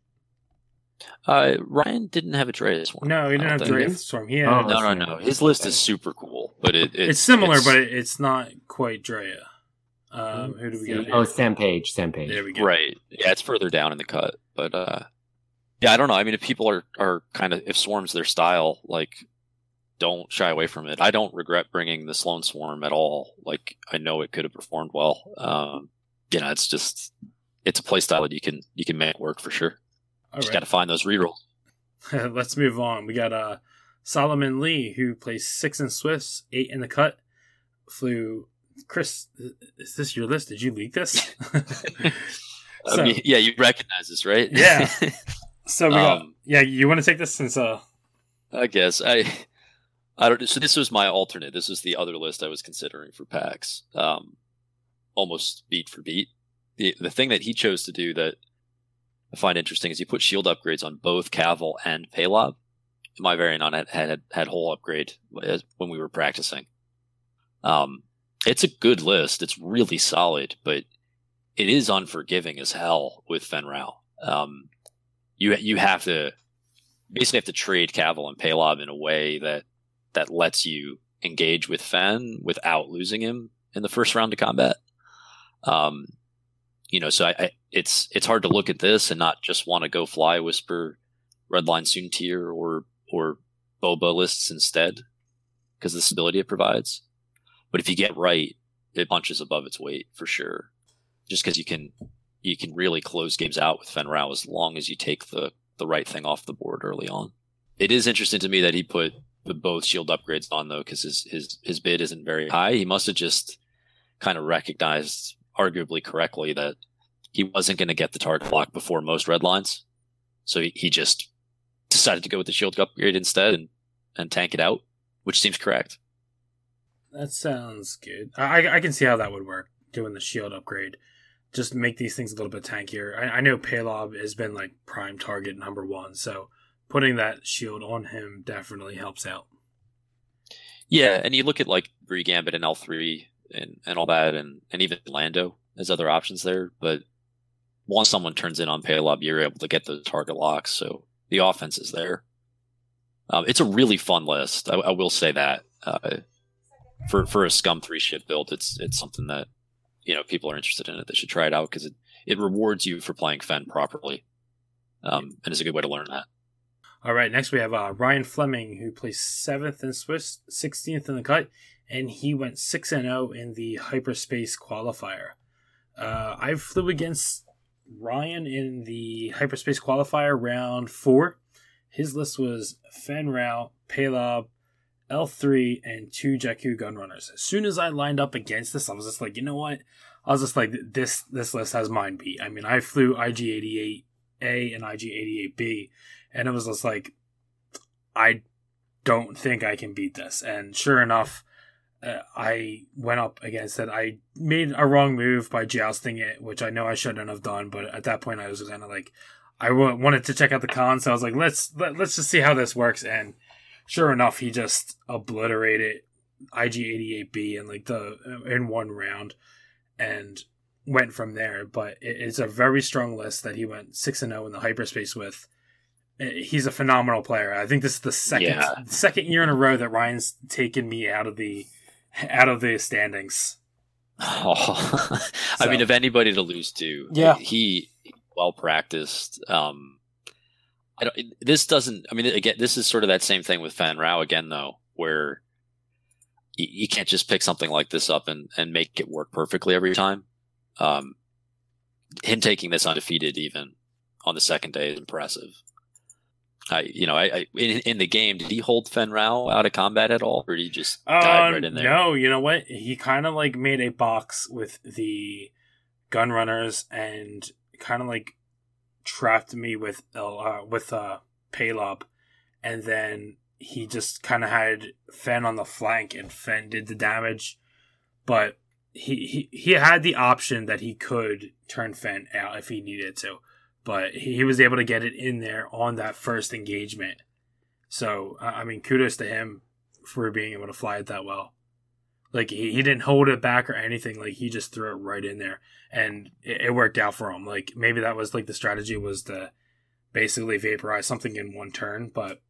Speaker 3: uh, Ryan didn't have a Drea Swarm.
Speaker 1: No, he didn't
Speaker 3: I
Speaker 1: have
Speaker 3: don't
Speaker 1: Drea
Speaker 3: think.
Speaker 1: Storm. He had.
Speaker 2: Oh,
Speaker 3: No, no, no. His list is super cool, but it, it's,
Speaker 1: it's similar,
Speaker 3: it's-
Speaker 1: but it, it's not quite Drea. Um, who do we got? Here?
Speaker 2: Oh, Sam Page. Sam Page.
Speaker 1: There we go.
Speaker 3: right. Yeah, it's further down in the cut, but uh, yeah, I don't know. I mean, if people are are kind of if Swarm's their style, like don't shy away from it. I don't regret bringing the Sloan Swarm at all. Like I know it could have performed well. Um, you know, it's just it's a play style that you can you can make work for sure.
Speaker 1: All
Speaker 3: Just
Speaker 1: right.
Speaker 3: got to find those rerolls.
Speaker 1: Let's move on. We got uh, Solomon Lee, who plays six in Swiss, eight in the cut. Flew. Chris, is this your list? Did you leak this? So-
Speaker 3: I mean, yeah, you recognize this, right?
Speaker 1: Yeah. So we got.
Speaker 3: Um,
Speaker 1: Yeah, you want to take this since uh.
Speaker 3: I guess I, I don't. So this was my alternate. This was the other list I was considering for PAX. Um, almost beat for beat. The the thing that he chose to do that I find interesting is he put shield upgrades on both Cavill and Paylob. My variant on it had had, had whole upgrade as- when we were practicing. Um, it's a good list. It's really solid, but it is unforgiving as hell with Fen Rao. Um, you you have to basically have to trade Cavill and Paylob in a way that that lets you engage with Fen without losing him in the first round of combat. Um, you know, so I, I it's it's hard to look at this and not just want to go fly Whisper, Redline Soontir, or or Boba lists instead because of the stability it provides. But if you get right, it punches above its weight for sure. Just because you can you can really close games out with Fen Rao as long as you take the the right thing off the board early on. It is interesting to me that he put the both shield upgrades on though, because his his his bid isn't very high. He must have just kind of recognized, arguably correctly, that he wasn't going to get the target lock before most red lines, so he, he just decided to go with the shield upgrade instead and and tank it out, which seems correct.
Speaker 1: That sounds good. I I can see how that would work. Doing the shield upgrade, just make these things a little bit tankier. I, I know Paylob has been like prime target number one, so putting that shield on him definitely helps out.
Speaker 3: Yeah, and you look at like Bree Gambit and L three and, and all that, and, and even Lando as other options there. But once someone turns in on Paylob, you're able to get the target locks, so the offense is there. Um, it's a really fun list. I, I will say that uh, for for a Scum three ship build, it's it's something that you know people are interested in it. They should try it out because it, it rewards you for playing Fen properly, um, and it's a good way to learn that.
Speaker 1: All right, next we have uh, Ryan Fleming, who placed seventh in Swiss, sixteenth in the cut, and he went six and zero in the hyperspace qualifier. Uh, I flew against Ryan in the hyperspace qualifier round four. His list was Fen Rao, Paylob, L three, and two Jakku Gunrunners. As soon as I lined up against this, I was just like, you know what? I was just like, this this list has mine beat. I mean, I flew I G eighty-eight A and I G eighty-eight B, and it was just like, I don't think I can beat this. And sure enough, uh, I went up against it. I made a wrong move by jousting it, which I know I shouldn't have done, but at that point I was kind of like, I w- wanted to check out the cons, so I was like, let's let, let's just see how this works. And sure enough, he just obliterated I G eighty-eight B in like the in one round, and went from there. But it, it's a very strong list that he went six and zero in the hyperspace with. He's a phenomenal player. I think this is the second
Speaker 3: Yeah.
Speaker 1: second year in a row that Ryan's taken me out of the out of the standings.
Speaker 3: Oh. I
Speaker 1: So-
Speaker 3: mean, if anybody to lose to,
Speaker 4: Yeah.
Speaker 3: he well practiced. Um, I don't. This doesn't. I mean, again, this is sort of that same thing with Fan Rao again, though, where you, you can't just pick something like this up and, and make it work perfectly every time. Um, him taking this undefeated even on the second day is impressive. I, you know, I, I in, in the game, did he hold Fen Rao out of combat at all, or did he just dive
Speaker 1: Um,
Speaker 3: right in there?
Speaker 1: No, you know what? He kind of like made a box with the gun runners and kind of like trapped me with uh, with uh, Paylob, and then he just kind of had Fen on the flank, and Fen did the damage, but he, he he had the option that he could turn Fen out if he needed to. But he was able to get it in there on that first engagement. So, I mean, kudos to him for being able to fly it that well. Like, he, he didn't hold it back or anything. Like, he just threw it right in there. And it, it worked out for him. Like, maybe that was, like, the strategy was to basically vaporize something in one turn. But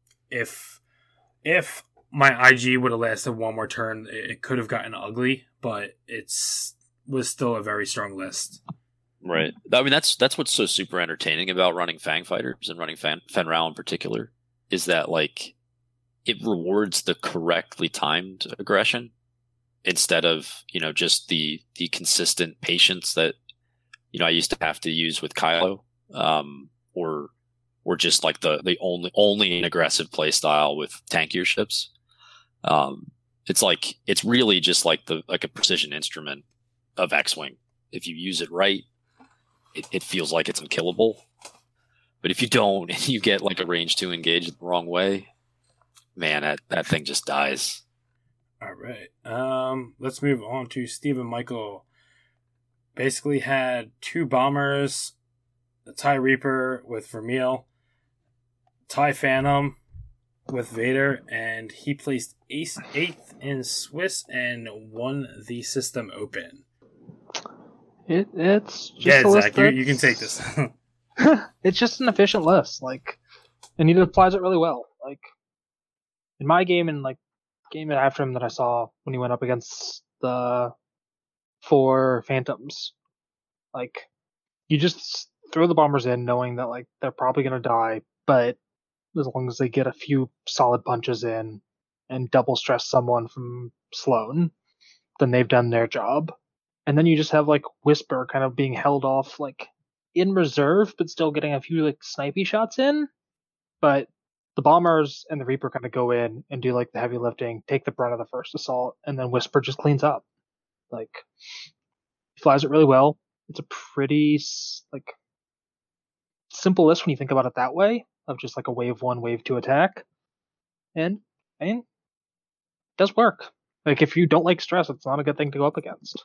Speaker 1: if if my I G would have lasted one more turn, it, it could have gotten ugly. But it's was still a very strong list.
Speaker 3: Right. I mean, that's that's what's so super entertaining about running Fang Fighters and running Fan, Fen Rao in particular, is that like it rewards the correctly timed aggression instead of, you know, just the the consistent patience that, you know, I used to have to use with Kylo, um, or or just like the the only only an aggressive play style with tankier ships. Um, it's like it's really just like the like a precision instrument of X-Wing. If you use it right, It, it feels like it's unkillable. But if you don't and you get like a range two engage the wrong way, man, that, that thing just dies.
Speaker 1: All right. Um, let's move on to Stephen Michael. Basically had two bombers, the TIE Reaper with Vermeil, TIE Phantom with Vader, and he placed ace eighth in Swiss and won the system open.
Speaker 4: It, it's just
Speaker 1: Yeah,
Speaker 4: a list
Speaker 1: Zach, you, you can
Speaker 4: that's-
Speaker 1: take this.
Speaker 4: It's just an efficient list, like, and he applies it really well. Like, in my game and like game after him that I saw when he went up against the four Phantoms, like, you just throw the bombers in, knowing that like they're probably gonna die, but as long as they get a few solid punches in and double stress someone from Sloan, then they've done their job. And then you just have like Whisper kind of being held off like in reserve, but still getting a few like snipey shots in. But the bombers and the Reaper kind of go in and do like the heavy lifting, take the brunt of the first assault, and then Whisper just cleans up. Like, he flies it really well. It's a pretty s- like simple list when you think about it that way, of just like a wave one, wave two attack. And I mean, it does work. Like, if you don't like stress, it's not a good thing to go up against.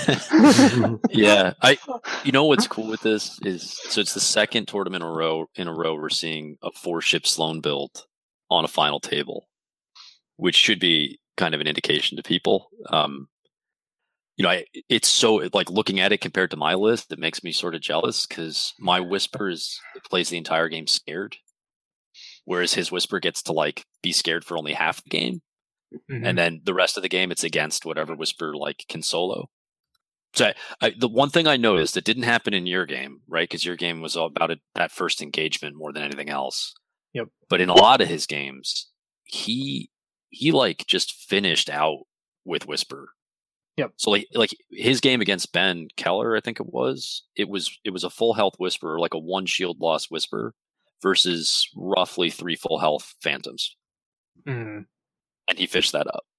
Speaker 3: Yeah, I. You know what's cool with this is so it's the second tournament in a row in a row we're seeing a four ship Sloan build on a final table, which should be kind of an indication to people. Um, you know, I, it's so like looking at it compared to my list, it makes me sort of jealous because my Whisper is plays the entire game scared, whereas his Whisper gets to like be scared for only half the game.
Speaker 4: Mhm.
Speaker 3: And then the rest of the game, it's against whatever Whisper like can solo. So I, I, the one thing I noticed that didn't happen in your game, right? Because your game was all about it, that first engagement more than anything else.
Speaker 4: Yep.
Speaker 3: But in a lot of his games, he he like just finished out with Whisper.
Speaker 4: Yep.
Speaker 3: So like like his game against Ben Keller, I think it was. It was it was a full health Whisper, like a one shield loss Whisper, versus roughly three full health Phantoms,
Speaker 4: Mm.
Speaker 3: and he fished that up.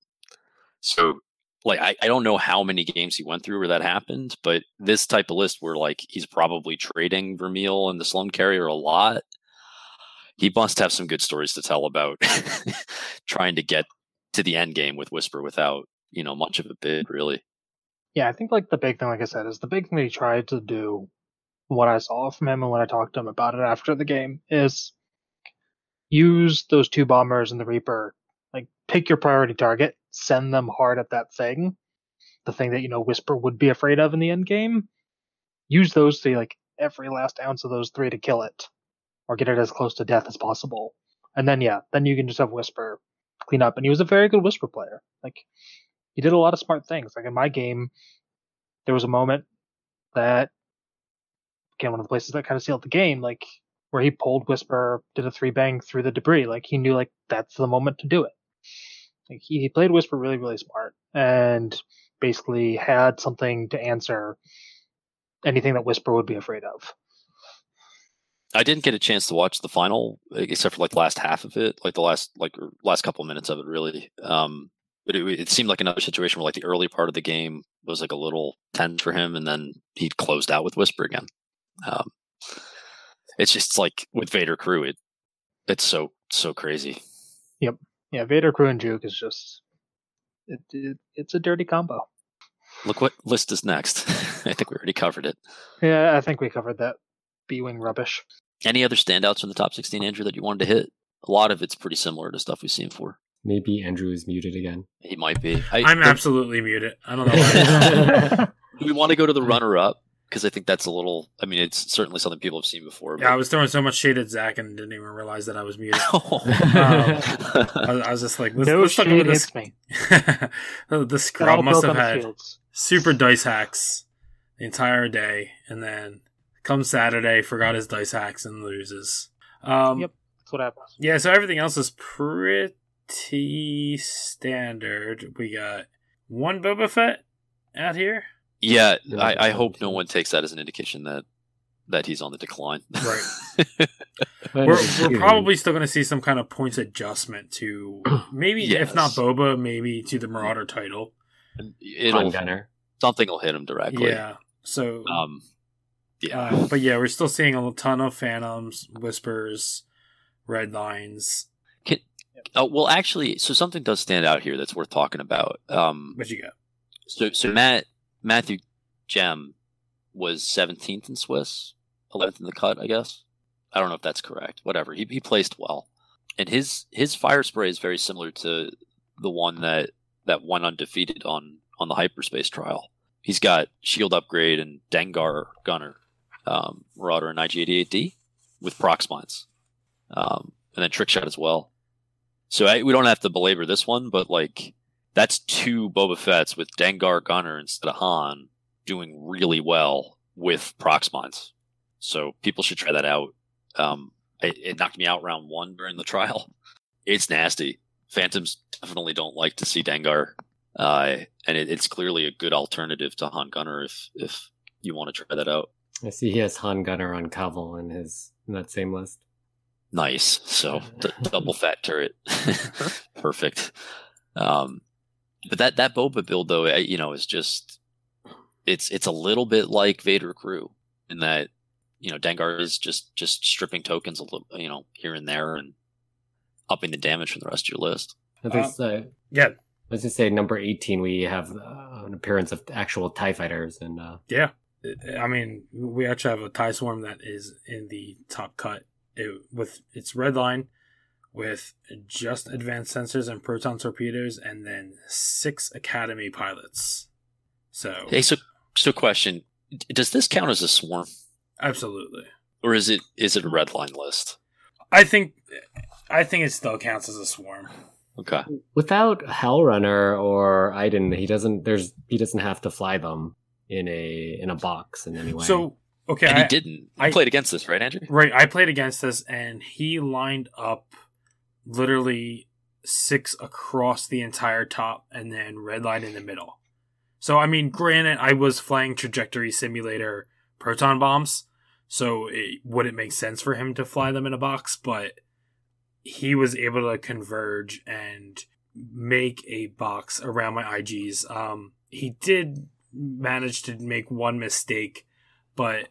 Speaker 3: So. Like, I, I don't know how many games he went through where that happened, but this type of list where, like, he's probably trading Vermeil and the Sloan Carrier a lot, he must have some good stories to tell about trying to get to the end game with Whisper without, you know, much of a bid, really.
Speaker 4: Yeah, I think, like, the big thing, like I said, is the big thing that he tried to do, what I saw from him and when I talked to him about it after the game, is use those two bombers and the Reaper, like, pick your priority target, send them hard at that thing, the thing that, you know, Whisper would be afraid of in the end game. Use those three, like, every last ounce of those three to kill it, or get it as close to death as possible. And then, yeah, then you can just have Whisper clean up. And he was a very good Whisper player. Like, he did a lot of smart things. Like, in my game, there was a moment that, again, one of the places that kind of sealed the game, like, where he pulled Whisper, did a three bang through the debris. Like, he knew, like, that's the moment to do it. Like, he, he played Whisper really, really smart, and basically had something to answer anything that Whisper would be afraid of.
Speaker 3: I didn't get a chance to watch the final, except for like the last half of it, like the last like last couple of minutes of it, really. Um, but it, it seemed like another situation where like the early part of the game was like a little tense for him, and then he closed out with Whisper again. Um, it's just like with Vader Crew, it it's so so crazy.
Speaker 4: Yep. Yeah, Vader Crew and Juke is just it, it it's a dirty combo.
Speaker 3: Look what list is next. I think we already covered it.
Speaker 4: Yeah, I think we covered that B-Wing rubbish.
Speaker 3: Any other standouts from the top sixteen, Andrew, that you wanted to hit? A lot of it's pretty similar to stuff we've seen before.
Speaker 2: Maybe Andrew is muted again.
Speaker 3: He might be. I,
Speaker 1: I'm
Speaker 3: but,
Speaker 1: absolutely muted. I don't know why.
Speaker 3: Do we want to go to the runner-up? Because I think that's a little... I mean, it's certainly something people have seen before.
Speaker 1: Yeah, I was throwing so much shade at Zach and didn't even realize that I was muted.
Speaker 3: Oh.
Speaker 1: um, I, I was just like, let's,
Speaker 4: no
Speaker 1: let's talk
Speaker 4: shade
Speaker 1: about this.
Speaker 4: hits me.
Speaker 1: The
Speaker 4: They're
Speaker 1: scrub
Speaker 4: all
Speaker 1: must
Speaker 4: built
Speaker 1: have
Speaker 4: on the
Speaker 1: had
Speaker 4: fields.
Speaker 1: super dice hacks the entire day, and then comes Saturday, forgot his dice hacks and loses. Um,
Speaker 4: Yep, that's what happens.
Speaker 1: Yeah, so everything else is pretty standard. We got one Boba Fett out here.
Speaker 3: Yeah,
Speaker 2: No,
Speaker 3: I, I
Speaker 2: that's
Speaker 3: hope
Speaker 2: not
Speaker 3: no
Speaker 2: true.
Speaker 3: one takes that as an indication that that he's on the decline.
Speaker 1: Right.
Speaker 2: But
Speaker 1: We're,
Speaker 2: it's
Speaker 1: we're
Speaker 2: huge.
Speaker 1: probably still going to see some kind of points adjustment to maybe, if not
Speaker 3: Yes.
Speaker 1: Boba, maybe to the Marauder title.
Speaker 3: It'll,
Speaker 2: Han Gunner.
Speaker 3: something will hit him directly.
Speaker 1: Yeah. So,
Speaker 3: Um, yeah.
Speaker 1: uh, but yeah, we're still seeing a ton of Phantoms, Whispers, Red Lines.
Speaker 3: Can, oh, well, actually, so something does stand out here that's worth talking about. Um,
Speaker 1: What you got?
Speaker 3: so, so Matt Matthew Gem was seventeenth in Swiss, eleventh in the cut, I guess. I don't know if that's correct. Whatever. He he placed well, and his his fire spray is very similar to the one that that went undefeated on on the hyperspace trial. He's got shield upgrade and Dengar gunner, um, Marauder and I G eighty-eight D with prox mines, um, and then trick shot as well. So I, we don't have to belabor this one, but like that's two Boba Fett's with Dengar gunner instead of Han doing really well with prox mines. So people should try that out. Um, it, it knocked me out round one during the trial. It's nasty. Phantoms definitely don't like to see Dengar, uh, and it, it's clearly a good alternative to Han Gunner if if you want to try that out.
Speaker 2: I see he has Han Gunner on Cavill in his in that same list.
Speaker 3: Nice. So d- double fat turret, perfect. Um, but that that Boba build though, I- you know, is just it's it's a little bit like Vader Crew in that you know Dengar is just just stripping tokens a little, you know, here and there and upping the damage from the rest of your list.
Speaker 2: But there's, uh,
Speaker 1: Yeah.
Speaker 2: let's just say number eighteen, we have uh, an appearance of actual TIE fighters. And uh,
Speaker 1: Yeah. I mean, we actually have a TIE Swarm that is in the top cut it, with its red line with just advanced sensors and proton torpedoes and then six Academy pilots. So,
Speaker 3: Hey, so so question: does this count as a swarm,
Speaker 1: absolutely.
Speaker 3: or is it is it a red line list?
Speaker 1: I think I think it still counts as a swarm.
Speaker 3: Okay.
Speaker 2: without Hellrunner or Iden, he doesn't. There's he doesn't have to fly them. in a in a box in any way.
Speaker 1: So okay,
Speaker 3: and
Speaker 1: I,
Speaker 3: he didn't. He
Speaker 1: I-
Speaker 3: played against this, right, Andrew?
Speaker 1: right, I played against this, and he lined up literally six across the entire top, and then red line in the middle. So I mean, granted, I was flying Trajectory Simulator proton bombs, so it wouldn't make sense for him to fly them in a box, but he was able to converge and make a box around my I Gs. Um, he did manage to make one mistake, but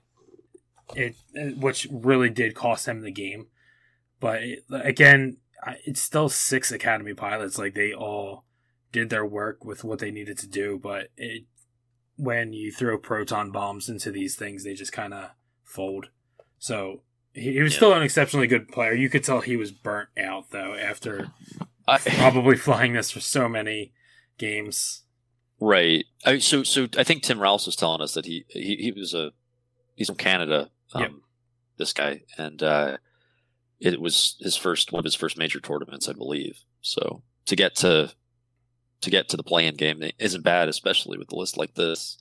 Speaker 1: it which really did cost him the game. But it, again, I- it's still six Academy pilots. Like, they all did their work with what they needed to do, but it, when you throw proton bombs into these things, they just kind of fold. So he, he was
Speaker 3: Yeah.
Speaker 1: still an exceptionally good player. You could tell he was burnt out, though, after
Speaker 3: I,
Speaker 1: probably flying this for so many games.
Speaker 3: right. I, so, so I think Tim Rouse was telling us that he he, he was a he's from Canada. Um,
Speaker 1: Yep.
Speaker 3: This guy, and uh, it was his first one of his first major tournaments, I believe. So to get to to get to the play-in game isn't bad, especially with a list like this.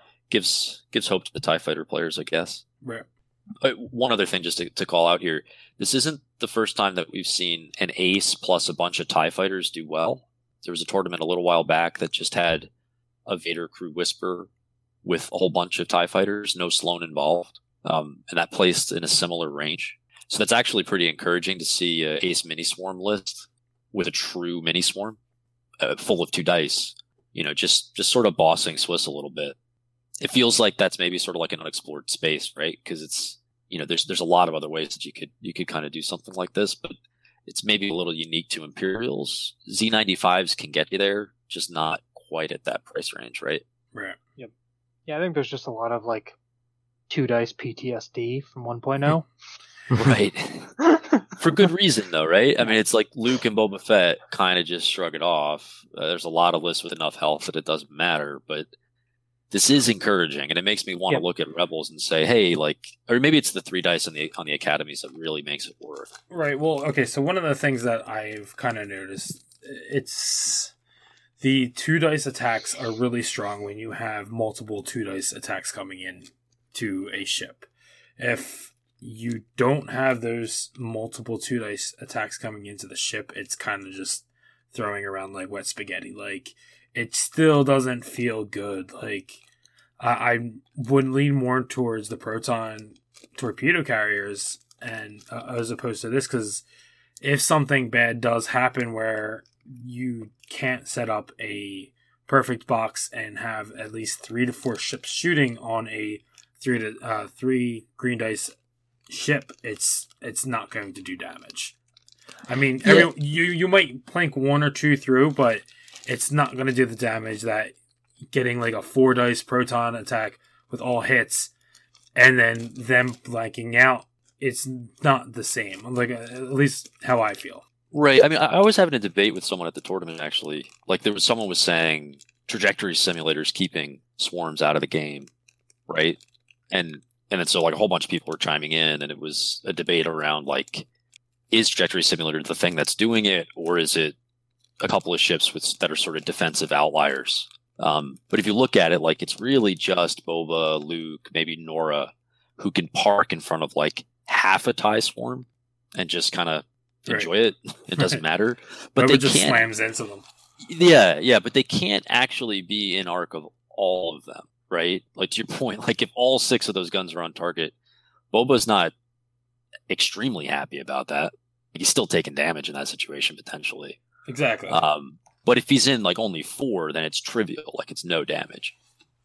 Speaker 3: Gives gives hope to the TIE Fighter players, I guess.
Speaker 1: Right.
Speaker 3: Uh, one other thing just to, to call out here. This isn't the first time that we've seen an ace plus a bunch of TIE Fighters do well. There was a tournament a little while back that just had a Vader Crew Whisper with a whole bunch of TIE Fighters, no Sloan involved. Um, and that placed in a similar range. So that's actually pretty encouraging to see a ace mini swarm list with a true mini swarm uh, full of two dice, you know, just, just sort of bossing Swiss a little bit. It feels like that's maybe sort of like an unexplored space, right? Because it's, you know, there's, there's a lot of other ways that you could, you could kind of do something like this, but it's maybe a little unique to Imperials. Z ninety-fives can get you there, just not quite at that price range, right?
Speaker 1: Right.
Speaker 4: Yeah, I think there's just a lot of like two dice P T S D from one point oh.
Speaker 3: Right. For good reason, though, right? I mean, it's like Luke and Boba Fett kind of just shrug it off. Uh, there's a lot of lists with enough health that it doesn't matter, but this is encouraging, and it makes me want
Speaker 4: Yeah.
Speaker 3: to look at Rebels and say, hey, like, or maybe it's the three dice on the on the academies that really makes it worth.
Speaker 1: Right. Well, okay. So one of the things that I've kind of noticed, it's the two dice attacks are really strong when you have multiple two dice attacks coming in to a ship. If you don't have those multiple two dice attacks coming into the ship, it's kind of just throwing around like wet spaghetti. Like, it still doesn't feel good. Like, I, I would lean more towards the proton torpedo carriers and uh, as opposed to this, because if something bad does happen where you can't set up a perfect box and have at least three to four ships shooting on a three to uh, three green dice ship, it's it's not going to do damage. I mean, every,
Speaker 3: Yeah.
Speaker 1: you you might plank one or two through, but it's not going to do the damage that getting like a four dice proton attack with all hits and then them blanking out. It's not the same. Like, at least how I feel.
Speaker 3: Right. I mean, I, I was having a debate with someone at the tournament, actually. Like, there was someone was saying trajectory simulators keeping swarms out of the game, right? And and then so like a whole bunch of people were chiming in, and it was a debate around like, is trajectory simulator the thing that's doing it, or is it a couple of ships with that are sort of defensive outliers? Um, but if you look at it, like, it's really just Boba, Luke, maybe Nora, who can park in front of like half a TIE swarm and just kind of
Speaker 1: Right.
Speaker 3: enjoy it. It doesn't
Speaker 1: Right.
Speaker 3: matter. But
Speaker 1: But
Speaker 3: they
Speaker 1: just
Speaker 3: can't.
Speaker 1: slams into them.
Speaker 3: Yeah, yeah, but they can't actually be in arc of all of them, right? Like, to your point, like if all six of those guns are on target, Boba's not extremely happy about that. He's still taking damage in that situation potentially.
Speaker 1: Exactly.
Speaker 3: Um, but if he's in like only four, then it's trivial, like it's no damage.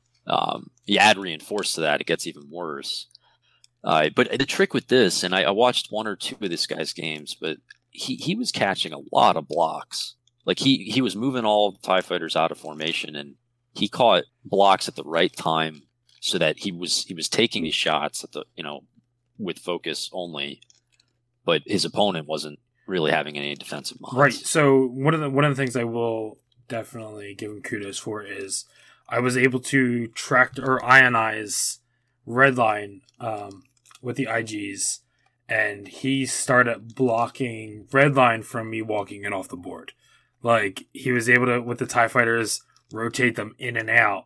Speaker 3: Um, you add reinforce to that, it gets even worse. Uh, but the trick with this, and I, I watched one or two of this guy's games, but he, he was catching a lot of blocks. Like he, he was moving all the TIE fighters out of formation, and he caught blocks at the right time so that he was he was taking these shots at the you know with focus only, but his opponent wasn't really having any defensive mods.
Speaker 1: Right. So one of the one of the things I will definitely give him kudos for is I was able to track or ionize Redline um, with the I Gs, and he started blocking Redline from me walking it off the board. Like, he was able to, with the TIE fighters, rotate them in and out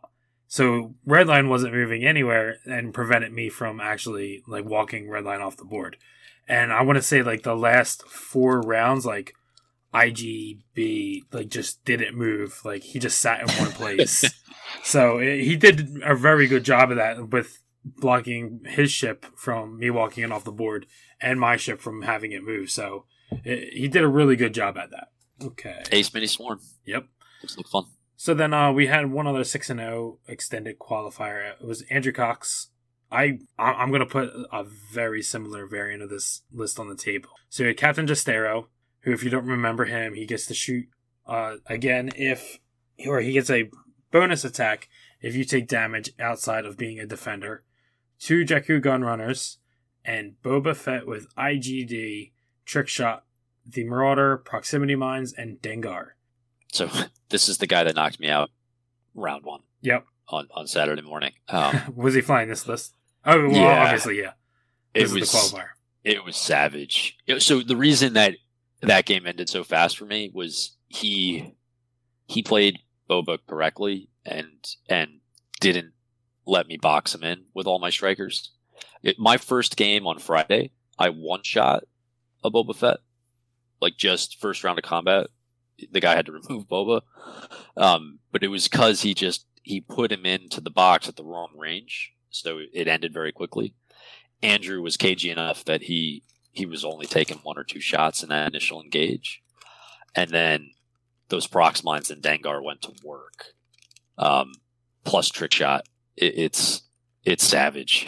Speaker 1: So Redline wasn't moving anywhere and prevented me from actually like walking Redline off the board. And I want to say like the last four rounds, like I G B like just didn't move. Like he just sat in one place. So it, he did a very good job of that with blocking his ship from me walking it off the board and my ship from having it move. So it, he did a really good job at that. Okay.
Speaker 3: Ace Mini Swarm.
Speaker 1: Yep.
Speaker 3: Looks like fun.
Speaker 1: So then uh, we had one other six and oh extended qualifier. It was Andrew Cox. I, I'm going to put a very similar variant of this list on the table. So you had Captain Justero, who, if you don't remember him, he gets to shoot uh, again if, or he gets a bonus attack if you take damage outside of being a defender. Two Jakku Gunrunners, and Boba Fett with I G D, Trick Shot, the Marauder, Proximity Mines, and Dengar.
Speaker 3: So this is the guy that knocked me out round one.
Speaker 1: Yep.
Speaker 3: On, on Saturday morning. Um,
Speaker 1: was he flying this list? Oh, well,
Speaker 3: yeah,
Speaker 1: obviously, yeah. This
Speaker 3: it was
Speaker 1: the qualifier.
Speaker 3: It was savage. It, so the reason that that game ended so fast for me was he he played Boba correctly and and didn't let me box him in with all my strikers. It, my first game on Friday, I one shot a Boba Fett, like just first round of combat. The guy had to remove Boba, um, but it was because he just he put him into the box at the wrong range, so it ended very quickly. Andrew was cagey enough that he he was only taking one or two shots in that initial engage, and then those prox mines and Dengar went to work. Um, plus trick shot, it, it's it's savage.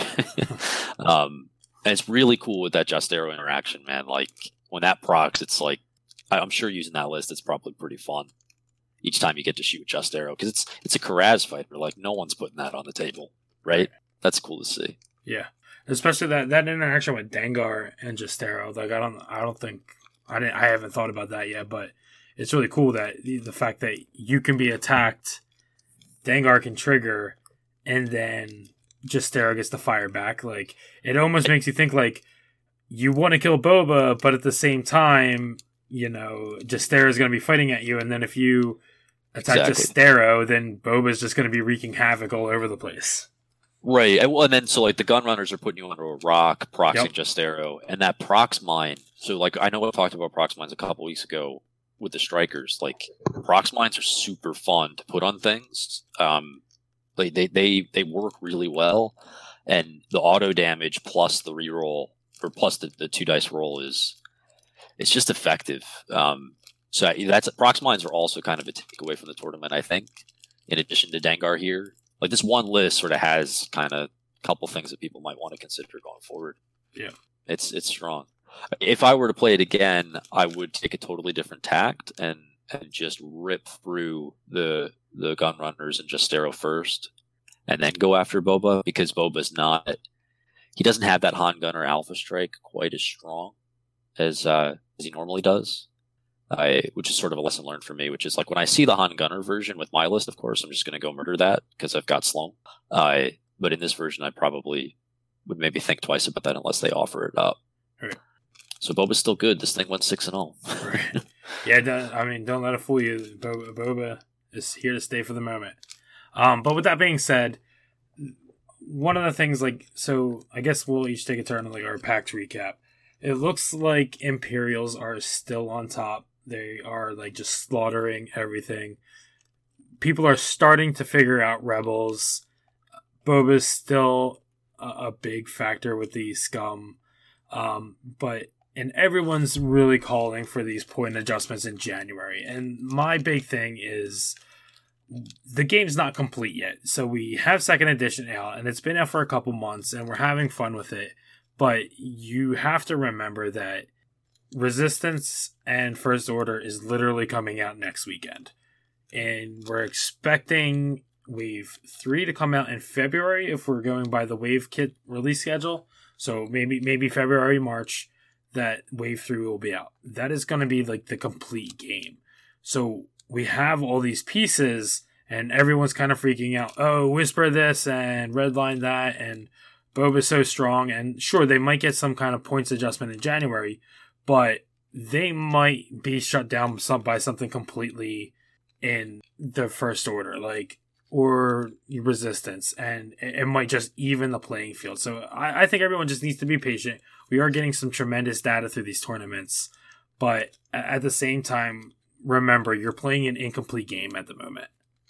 Speaker 3: um, and it's really cool with that Justero interaction, man. Like when that procs, it's like I'm sure using that list, it's probably pretty fun each time you get to shoot Justero because it's it's a Karaz fighter. Like no one's putting that on the table, right? That's cool to see.
Speaker 1: Yeah, especially that, that interaction with Dengar and Justero. Like I don't I don't think I didn't I haven't thought about that yet, but it's really cool that the, the fact that you can be attacked, Dengar can trigger, and then Justero gets the fire back. Like it almost makes you think like you want to kill Boba, but at the same time, you know, Justero is going to be fighting at you, and then if you attack
Speaker 3: Exactly.
Speaker 1: Justero, then Boba's just going to be wreaking havoc all over the place.
Speaker 3: Right. And, well, and then so like the gun runners are putting you under a rock, proxing
Speaker 1: Yep.
Speaker 3: Justero, and that prox mine. So like I know I talked about prox mines a couple weeks ago with the strikers. Like prox mines are super fun to put on things. Um, like they they they work really well, and the auto damage plus the reroll or plus the, the two dice roll is it's just effective. Um, so that's prox mines are also kind of a takeaway from the tournament, I think. In addition to Dengar here, like this one list sort of has kind of a couple things that people might want to consider going forward.
Speaker 1: Yeah,
Speaker 3: it's it's strong. If I were to play it again, I would take a totally different tact and and just rip through the the gun runners and Justero first, and then go after Boba because Boba's not. He doesn't have that Han Gunner Alpha Strike quite as strong as uh, as he normally does. I, which is sort of a lesson learned for me, which is like when I see the Han Gunner version with my list, of course, I'm just going to go murder that because I've got Sloan. Uh, but in this version, I probably would maybe think twice about that unless they offer it up.
Speaker 1: Right.
Speaker 3: So Boba's still good. This thing went six and all.
Speaker 1: Right. Yeah, don't, I mean, don't let it fool you. Boba, Boba is here to stay for the moment. Um, but with that being said, one of the things, like, so I guess we'll each take a turn on like our pact recap. It looks like Imperials are still on top. They are like just slaughtering everything. People are starting to figure out Rebels. Boba's still a, a big factor with the scum. Um, but and everyone's really calling for these point adjustments in January. And my big thing is the game's not complete yet. So we have second edition out, and it's been out for a couple months, and we're having fun with it. But you have to remember that Resistance and First Order is literally coming out next weekend. And we're expecting Wave three to come out in February if we're going by the Wave Kit release schedule. So maybe maybe February, March, that Wave three will be out. That is going to be like the complete game. So we have all these pieces, and everyone's kind of freaking out. Oh, Whisper this and Redline that, and Boba's so strong. And sure, they might get some kind of points adjustment in January, but they might be shut down some by something completely in the First Order. Like, or resistance, and it, it might just even the playing field. So I, I think everyone just needs to be patient. We are getting some tremendous data through these tournaments, but at the same time, remember, you're playing an incomplete game at the moment.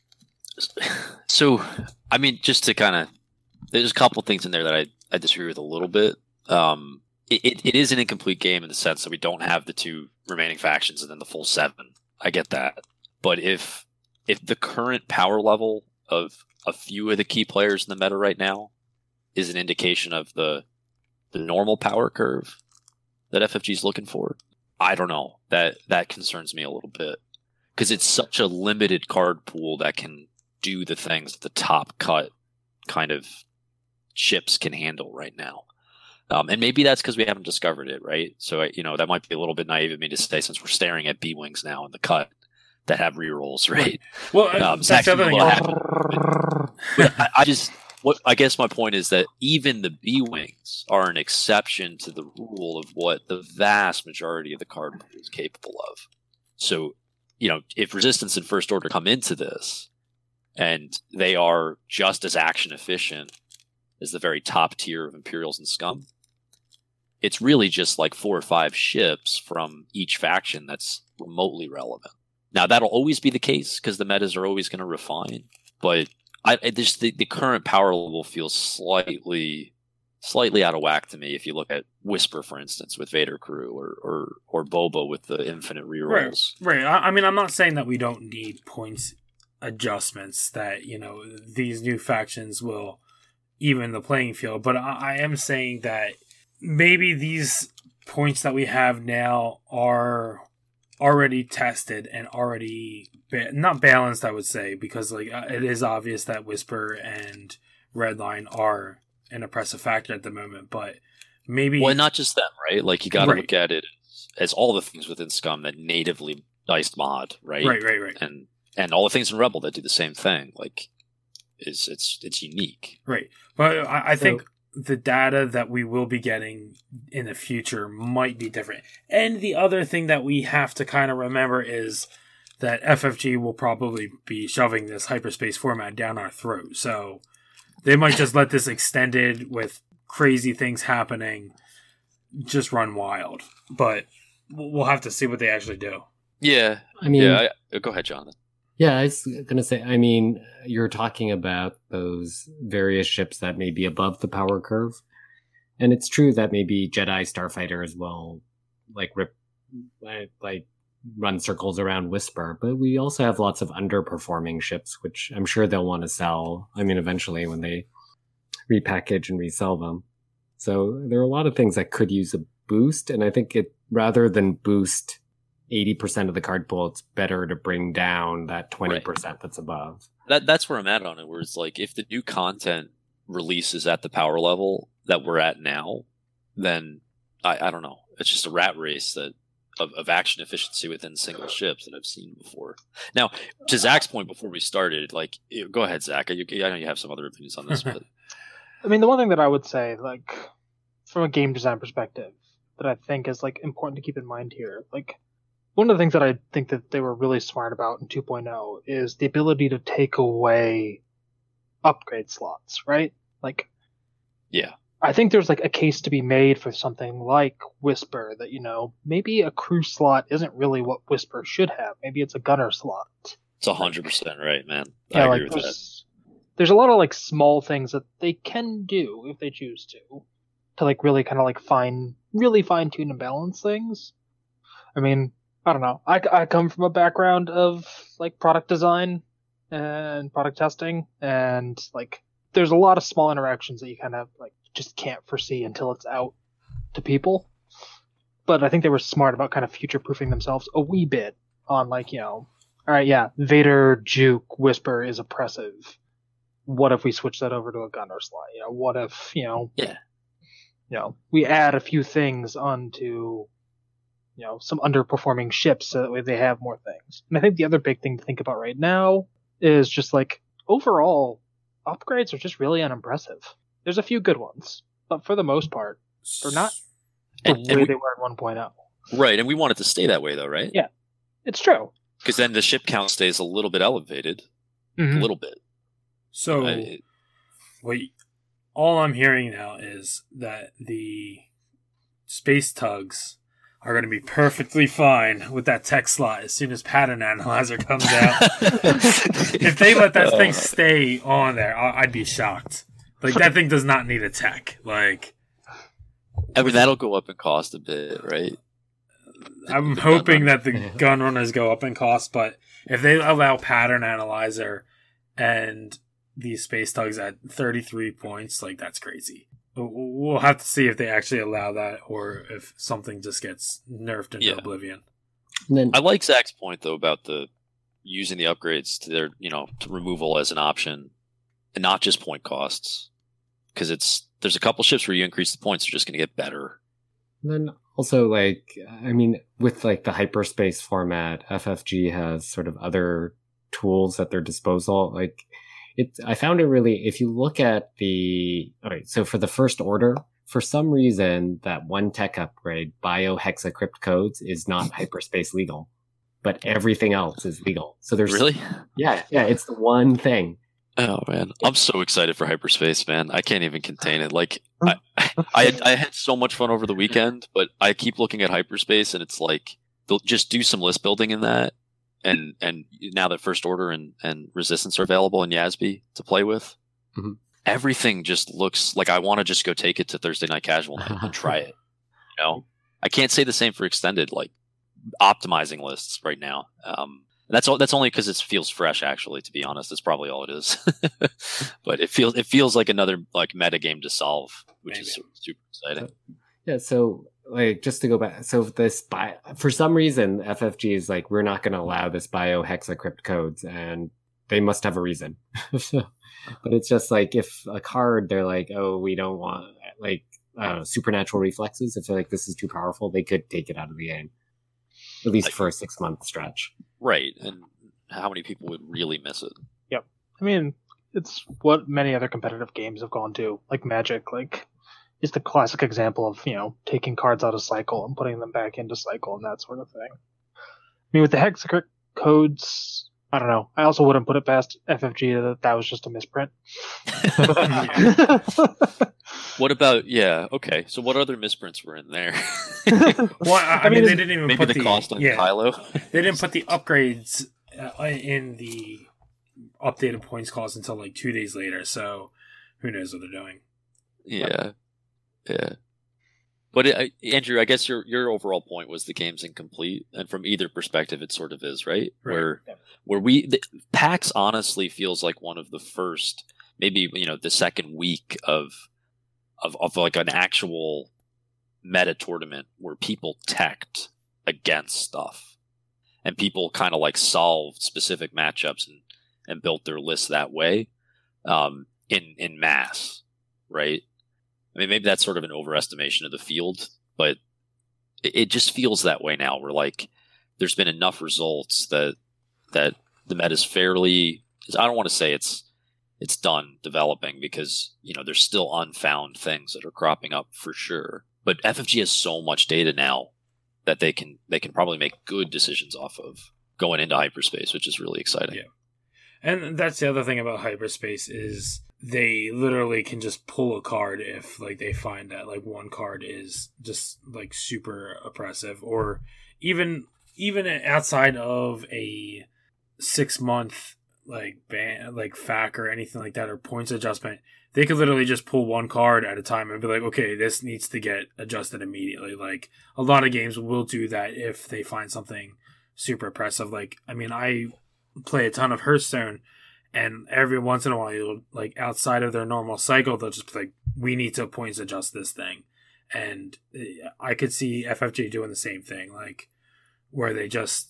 Speaker 3: So, I mean, just to kind of, there's a couple things in there that I, I disagree with a little bit. Um, it, it, it is an incomplete game in the sense that we don't have the two remaining factions and then the full seven. I get that. But if if the current power level of a few of the key players in the meta right now is an indication of the the normal power curve that F F G is looking for, I don't know. That that concerns me a little bit because it's such a limited card pool that can do the things that the top cut kind of chips can handle right now. Um, and maybe that's because we haven't discovered it, right? So, you know, that might be a little bit naive of me to say since we're staring at B-Wings now in the cut that have rerolls, right?
Speaker 1: Well,
Speaker 3: um,
Speaker 1: that's the other thing.
Speaker 3: But I, I just, what I guess my point is that even the B-Wings are an exception to the rule of what the vast majority of the card pool is capable of. So, you know, if Resistance and First Order come into this and they are just as action efficient as the very top tier of Imperials and Scum, it's really just like four or five ships from each faction that's remotely relevant. Now, that'll always be the case because the metas are always going to refine, but I, I just the, the current power level feels slightly slightly out of whack to me if you look at Whisper, for instance, with Vader Crew, or or, or Boba with the infinite rerolls.
Speaker 1: Right, right. I, I mean, I'm not saying that we don't need points adjustments, that, you know, these new factions will even the playing field, but I, I am saying that maybe these points that we have now are already tested and already ba- not balanced, I would say, because like it is obvious that Whisper and Redline are an oppressive factor at the moment, but maybe
Speaker 3: well, not just them, right? Like you got to
Speaker 1: right.
Speaker 3: look at it as all the things within Scum that natively diced mod, right?
Speaker 1: Right, right, right,
Speaker 3: and and all the things in Rebel that do the same thing. Like is it's it's unique,
Speaker 1: right? But I, I
Speaker 2: So-
Speaker 1: think the data that we will be getting in the future might be different. And the other thing that we have to kind of remember is that F F G will probably be shoving this hyperspace format down our throat. So they might just let this extended with crazy things happening just run wild. But we'll have to see what they actually do.
Speaker 3: Yeah,
Speaker 2: I mean,
Speaker 3: yeah. I, go ahead, Jonathan.
Speaker 2: Yeah, I was going to say, I mean, you're talking about those various ships that may be above the power curve. And it's true that maybe Jedi Starfighter as well, like, rip, like, like, run circles around Whisper. But we also have lots of underperforming ships, which I'm sure they'll want to sell. I mean, eventually when they repackage and resell them. So there are a lot of things that could use a boost. And I think it, rather than boost eighty percent of the card pool, it's better to bring down that twenty percent right. that's above.
Speaker 3: That That's where I'm at on it, where it's like, if the new content releases at the power level that we're at now, then I, I don't know. It's just a rat race that of, of action efficiency within single ships that I've seen before. Now, to Zach's point before we started, like, go ahead, Zach. I, I know you have some other opinions on this, but
Speaker 4: I mean, the one thing that I would say, like, from a game design perspective, that I think is, like, important to keep in mind here, like, one of the things that I think that they were really smart about in two point oh is the ability to take away upgrade slots, right? Like,
Speaker 3: yeah,
Speaker 4: I think there's like a case to be made for something like Whisper that, you know, maybe a crew slot isn't really what Whisper should have. Maybe it's a gunner slot.
Speaker 3: It's a hundred percent right, man. I
Speaker 4: yeah,
Speaker 3: agree
Speaker 4: like
Speaker 3: with
Speaker 4: there's, that. There's a lot of like small things that they can do if they choose to, to like really kind of like fine, really fine tune and balance things. I mean, I don't know. I, I come from a background of like product design and product testing, and like there's a lot of small interactions that you kind of like just can't foresee until it's out to people. But I think they were smart about kind of future proofing themselves a wee bit on like, you know, all right, yeah, Vader, Juke, Whisper is oppressive. What if we switch that over to a gunner slot? You know, what if, you know,
Speaker 3: yeah,
Speaker 4: you know, we add a few things onto, you know, some underperforming ships so that way they have more things. And I think the other big thing to think about right now is just like overall upgrades are just really unimpressive. There's a few good ones, but for the most part, they're not the
Speaker 3: and,
Speaker 4: way
Speaker 3: and we,
Speaker 4: they were in one point oh.
Speaker 3: Right, and we want it to stay that way though, right?
Speaker 4: Yeah, it's true.
Speaker 3: Because then the ship count stays a little bit elevated,
Speaker 4: Mm-hmm.
Speaker 3: a little bit.
Speaker 1: So,
Speaker 3: I,
Speaker 1: wait, all I'm hearing now is that the space tugs are going to be perfectly fine with that tech slot as soon as Pattern Analyzer comes out. If they let that thing stay on there, I- I'd be shocked. Like, that thing does not need a tech. Like,
Speaker 3: I mean, that'll go up in cost a bit, right?
Speaker 1: I'm
Speaker 3: The
Speaker 1: hoping
Speaker 3: gun
Speaker 1: that the gun runners go up in cost, but if they allow Pattern Analyzer and these space tugs at thirty-three points, like, that's crazy. We'll have to see if they actually allow that or if something just gets nerfed into
Speaker 3: Yeah.
Speaker 1: oblivion.
Speaker 2: And then
Speaker 3: I like Zach's point though about the using the upgrades to their, you know, to removal as an option, and not just point costs, because it's there's a couple ships where you increase the points, they're just going to get better.
Speaker 2: And then also, like, I mean, with like the hyperspace format, F F G has sort of other tools at their disposal. Like, it, I found it really, if you look at the, all right, so for the First Order, for some reason, that one tech upgrade, biohexacrypt codes, is not hyperspace legal, but everything else is legal. So there's
Speaker 3: Really?
Speaker 2: yeah, yeah, it's the one thing.
Speaker 3: Oh man, I'm so excited for hyperspace, man. I can't even contain it. Like, I, I, had, I had so much fun over the weekend, but I keep looking at hyperspace, and it's like they'll just do some list building in that, and and now that First Order and, and Resistance are available in Yasby to play with,
Speaker 2: Mhm.
Speaker 3: everything just looks like I want to just go take it to Thursday Night Casual and, and try it. You know, I can't say the same for extended, like optimizing lists right now. Um, That's all. That's only because it feels fresh. Actually, to be honest, that's probably all it is. But it feels it feels like another like meta game to solve, which is
Speaker 1: Maybe.
Speaker 3: super exciting.
Speaker 2: Yeah, so like just to go back, so this bi- for some reason F F G is like, we're not going to allow this biohexacrypt codes, and they must have a reason. But it's just like, if a card, they're like, oh, we don't want like uh, supernatural reflexes. If they're like, this is too powerful, they could take it out of the game, at least
Speaker 3: Like-
Speaker 2: for a six month stretch.
Speaker 3: Right, and how many people would really miss it?
Speaker 4: I mean, it's what many other competitive games have gone to, like Magic. Like, is the classic example of, you know, taking cards out of cycle and putting them back into cycle and that sort of thing. I mean, with the hexacrypt codes, I don't know. I also wouldn't put it past F F G that that was just a misprint.
Speaker 3: What about yeah? Okay, so what other misprints were in there?
Speaker 1: Well, I, I
Speaker 4: I
Speaker 1: mean,
Speaker 4: mean,
Speaker 1: they didn't even
Speaker 3: Maybe
Speaker 1: put
Speaker 3: the cost on
Speaker 1: yeah,
Speaker 3: Kylo.
Speaker 1: they didn't put the upgrades uh, in the updated points cost until like two days later. So who knows what they're doing?
Speaker 3: Yeah, yeah. But it, I- Andrew, I guess your your overall point was the game's incomplete, and from either perspective, it sort of is, right?
Speaker 1: Right.
Speaker 3: Where
Speaker 4: Yeah.
Speaker 3: where we the, PAX honestly feels like one of the first, maybe you know, the second week of of of like an actual meta tournament where people teched against stuff, and people kind of like solved specific matchups and and built their lists that way, um, in in mass, right? I mean, maybe that's sort of an overestimation of the field, but it, it just feels that way now. Where like there's been enough results that that the meta is fairly. I don't want to say it's it's done developing, because you know there's still unfound things that are cropping up for sure. But F F G has so much data now that they can they can probably make good decisions off of going into hyperspace, which is really exciting.
Speaker 1: Yeah. And that's the other thing about hyperspace is they literally can just pull a card if like they find that like one card is just like super oppressive, or even even outside of a six month like ban like F A Q or anything like that, or points adjustment, they could literally just pull one card at a time and be like, okay, this needs to get adjusted immediately. Like a lot of games will do that if they find something super oppressive. Like, I mean, I play a ton of Hearthstone, and every once in a while, you'll, like outside of their normal cycle, they'll just be like, we need to points adjust this thing. And I could see F F G doing the same thing, like where they just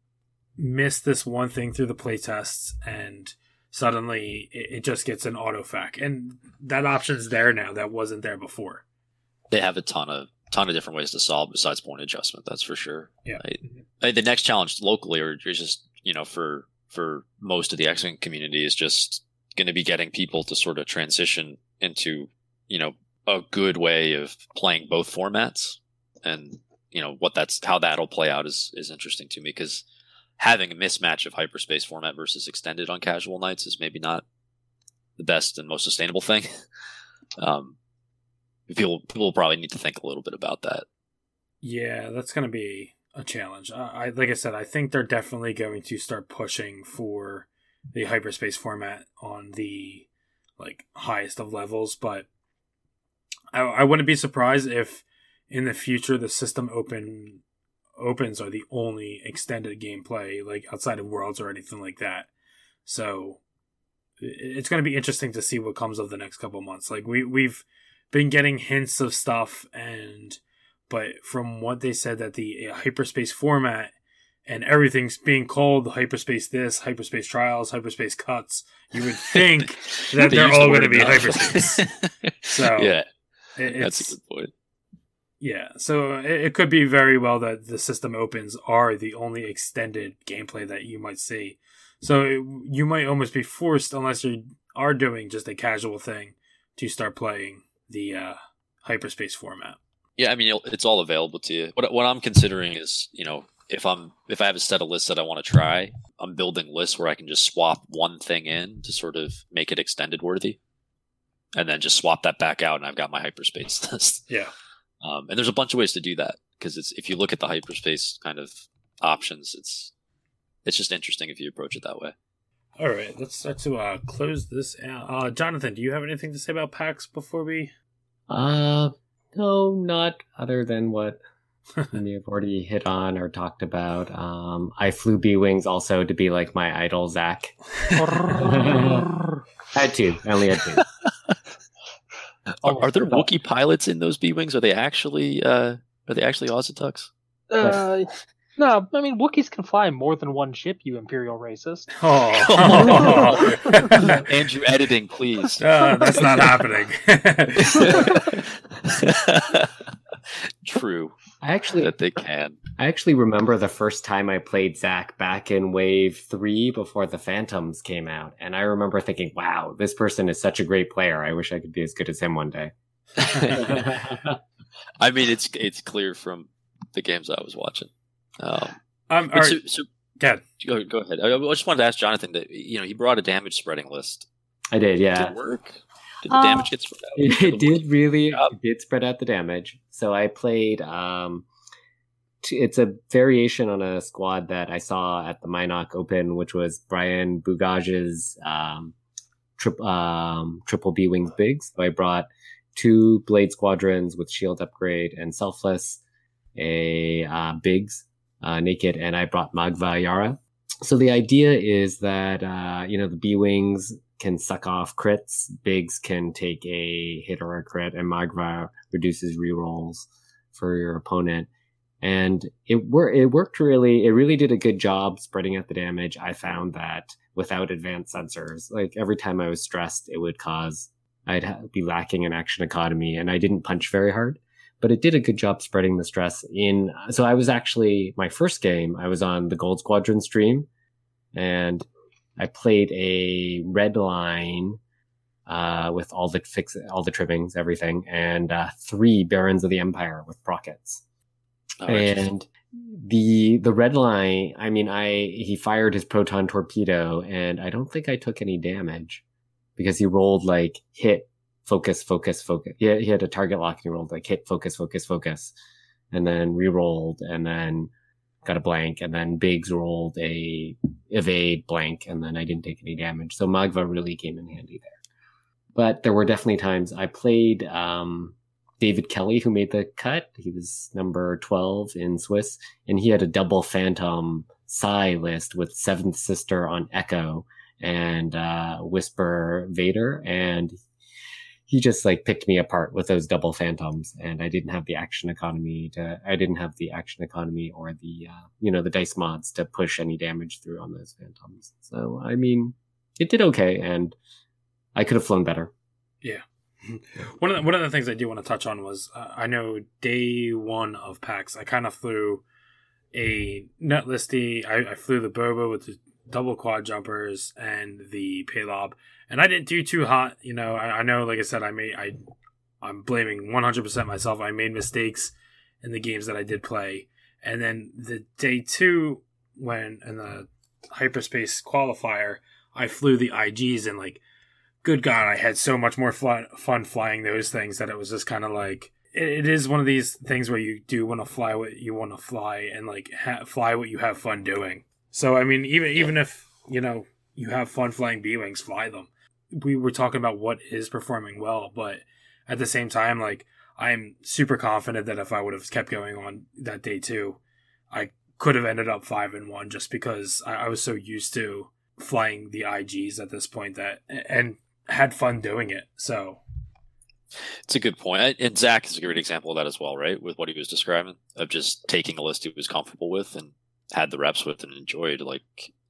Speaker 1: miss this one thing through the playtests, and suddenly it, it just gets an auto F A Q. And that option's there now that wasn't there before.
Speaker 3: They have a ton of ton of different ways to solve besides point adjustment. That's for sure.
Speaker 1: Yeah.
Speaker 3: I, I, the next challenge locally, or just you know, for for most of the X-Wing community, is just going to be getting people to sort of transition into you know a good way of playing both formats, and you know what that's how that'll play out is is interesting to me, because having a mismatch of hyperspace format versus extended on casual nights is maybe not the best and most sustainable thing. Um, people people will probably need to think a little bit about that.
Speaker 1: Yeah, that's going to be a challenge. I, I like I said, I think they're definitely going to start pushing for the hyperspace format on the like highest of levels, but I, I wouldn't be surprised if in the future the system open opens are the only extended gameplay, like outside of Worlds or anything like that. So it's going to be interesting to see what comes of the next couple months. Like we we've been getting hints of stuff, and but from what they said that the hyperspace format and everything's being called hyperspace this, hyperspace trials, hyperspace cuts, you would think that
Speaker 3: They
Speaker 1: they're
Speaker 3: use the
Speaker 1: all going
Speaker 3: word
Speaker 1: to be
Speaker 3: enough.
Speaker 1: hyperspace. So
Speaker 3: yeah,
Speaker 1: it,
Speaker 3: that's
Speaker 1: it's
Speaker 3: a good point.
Speaker 1: yeah. So it, it could be very well that the system opens are the only extended gameplay that you might see. So it, you might almost be forced, unless you are doing just a casual thing, to start playing the uh, hyperspace format.
Speaker 3: Yeah, I mean, it'll- it's all available to you. What what I'm considering is, you know, if I'm if I have a set of lists that I want to try, I'm building lists where I can just swap one thing in to sort of make it extended worthy, and then just swap that back out, and I've got my hyperspace list.
Speaker 1: Yeah.
Speaker 3: Um, and there's a bunch of ways to do that, because it's if you look at the hyperspace kind of options, it's it's just interesting if you approach it that way.
Speaker 1: All right. Let's start to uh, close this out. Uh, Jonathan, do you have anything to say about PAX before we?
Speaker 2: Uh, no, not other than what we have already hit on or talked about. Um, I flew B Wings also to be like my idol, Zach. I had two. I only had two.
Speaker 3: Are, are there Wookiee pilots in those B wings? Are they actually uh, are they actually Ozatucks?
Speaker 4: Uh, no, I mean Wookiees can fly more than one ship. You Imperial racist.
Speaker 1: Oh,
Speaker 3: Andrew, editing, please.
Speaker 1: uh, that's not happening.
Speaker 3: True
Speaker 2: I actually,
Speaker 3: that they can.
Speaker 2: I actually remember the first time I played Zach back in Wave three before the Phantoms came out, and I remember thinking, "Wow, this person is such a great player. I wish I could be as good as him one day."
Speaker 3: I mean, it's it's clear from the games I was watching. Um,
Speaker 1: um, all
Speaker 3: but
Speaker 1: right.
Speaker 3: so, so
Speaker 1: Go ahead.
Speaker 3: go, go ahead. I, I just wanted to ask Jonathan that, you know, he brought a damage spreading list.
Speaker 2: I did,
Speaker 3: Did
Speaker 2: yeah.
Speaker 3: it work? Did the
Speaker 4: Uh,
Speaker 3: damage get spread out?
Speaker 2: It did really
Speaker 3: job.
Speaker 2: it did spread out the damage. So I played um t- it's a variation on a squad that I saw at the Minoc Open, which was Brian Bugage's um, tri- um triple B Wings Bigs. So I brought two Blade Squadrons with shield upgrade and selfless, a uh, Biggs uh, naked, and I brought Magva Yara. So the idea is that uh, you know the B Wings can suck off crits, Biggs can take a hit or a crit, and Magva reduces rerolls for your opponent. And it wor- it worked really, it really did a good job spreading out the damage. I found that without advanced sensors, like every time I was stressed, it would cause, I'd ha- be lacking in action economy, and I didn't punch very hard, but it did a good job spreading the stress in. So I was actually, my first game, I was on the Gold Squadron stream, and I played a red line uh, with all the fix, all the trimmings, everything, and uh, three Barons of the Empire with Prockets.
Speaker 3: Oh, interesting.
Speaker 2: And the the red line, I mean, I he fired his proton torpedo, and I don't think I took any damage because he rolled like hit, focus, focus, focus. Yeah, he had a target lock, and he rolled like hit, focus, focus, focus, and then re-rolled, and then got a blank, and then Biggs rolled a evade blank, and then I didn't take any damage. So Magva really came in handy there. But there were definitely times I played um, David Kelly, who made the cut. He was number twelve in Swiss, and he had a double Phantom Psy list with Seventh Sister on Echo and uh, Whisper Vader, and he just like picked me apart with those double Phantoms, and I didn't have the action economy to, I didn't have the action economy or the, uh, you know, the dice mods to push any damage through on those Phantoms. So, I mean, it did okay, and I could have flown better.
Speaker 1: Yeah. One of the, one of the things I do want to touch on was uh, I know day one of PAX, I kind of flew a net listy. I, I flew the Boba with the double quad jumpers and the Paylob, and I didn't do too hot. You know, I, I know, like I said, I made I I'm blaming one hundred percent myself. I made mistakes in the games that I did play, and then the day two when in the hyperspace qualifier, I flew the I Gs and like good God, I had so much more fun, fun flying those things that it was just kind of like, it, it is one of these things where you do want to fly what you want to fly and like ha- fly what you have fun doing. So, I mean, even even if, you know, you have fun flying B-Wings, fly them. We were talking about what is performing well, but at the same time, like, I'm super confident that if I would have kept going on that day too, I could have ended up five and one just because I, I was so used to flying the I Gs at this point that and had fun doing it. So
Speaker 3: it's a good point. And Zach is a great example of that as well, right? With what he was describing of just taking a list he was comfortable with and had the reps with and enjoyed. Like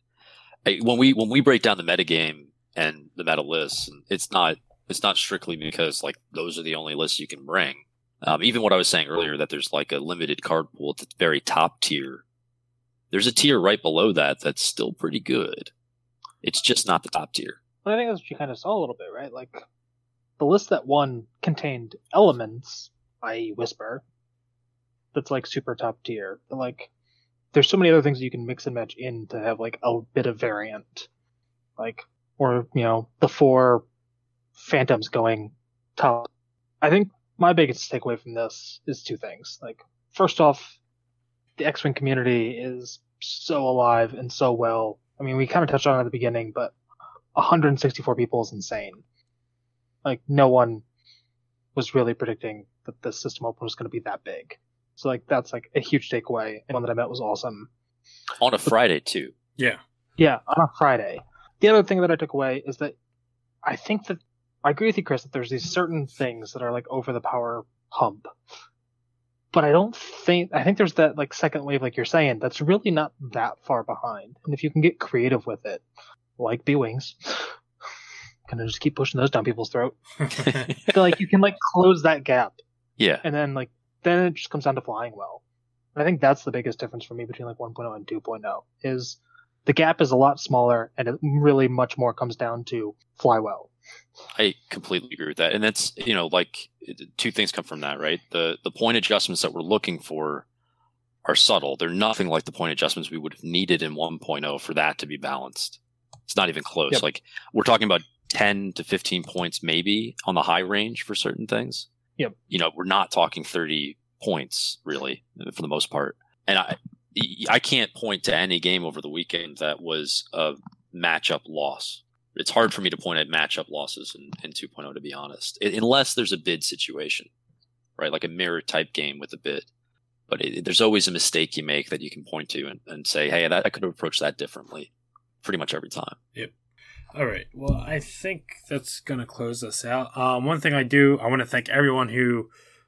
Speaker 3: when we when we break down the metagame and the meta lists, it's not it's not strictly because like those are the only lists you can bring. Um, even what I was saying earlier, that there's like a limited card pool at the very top tier. There's a tier right below that that's still pretty good. It's just not the top tier.
Speaker 4: Well, I think that's what you kind of saw a little bit, right? Like the list that won contained elements, that is. Whisper, that's like super top tier. But like, there's so many other things you can mix and match in to have like a bit of variant, like or you know the four phantoms going top. I think my biggest takeaway from this is two things. Like, first off, the X-Wing community is so alive and so well. I mean, we kind of touched on it at the beginning, but one hundred sixty-four people is insane. Like, no one was really predicting that the system open was going to be that big. So, like, that's, like, a huge takeaway. And one that I met was awesome.
Speaker 3: On a Friday, too.
Speaker 1: Yeah.
Speaker 4: Yeah, on a Friday. The other thing that I took away is that I think that, I agree with you, Chris, that there's these certain things that are, like, over the power hump. But I don't think, I think there's that, like, second wave, like you're saying, that's really not that far behind. And if you can get creative with it, like B-Wings, gonna just keep pushing those down people's throat. So, like, you can, like, close that gap.
Speaker 3: Yeah.
Speaker 4: And then, like, then it just comes down to flying well. And I think that's the biggest difference for me between, like, one point oh and two point oh, is the gap is a lot smaller, and it really much more comes down to fly well.
Speaker 3: I completely agree with that. And that's, you know, like, two things come from that, right? The the point adjustments that we're looking for are subtle. They're nothing like the point adjustments we would have needed in one point oh for that to be balanced. It's not even close.
Speaker 4: Yep.
Speaker 3: Like, we're talking about ten to fifteen points maybe on the high range for certain things.
Speaker 4: Yep.
Speaker 3: You know, we're not talking thirty points really for the most part. And I I can't point to any game over the weekend that was a matchup loss. It's hard for me to point at matchup losses in, in two point oh, to be honest, it, unless there's a bid situation, right? Like a mirror type game with a bid. But it, there's always a mistake you make that you can point to and, and say, hey, that, I could have approached that differently pretty much every time.
Speaker 1: Yep. All right. Well, I think that's going to close us out. Um, one thing I do, I want to thank everyone who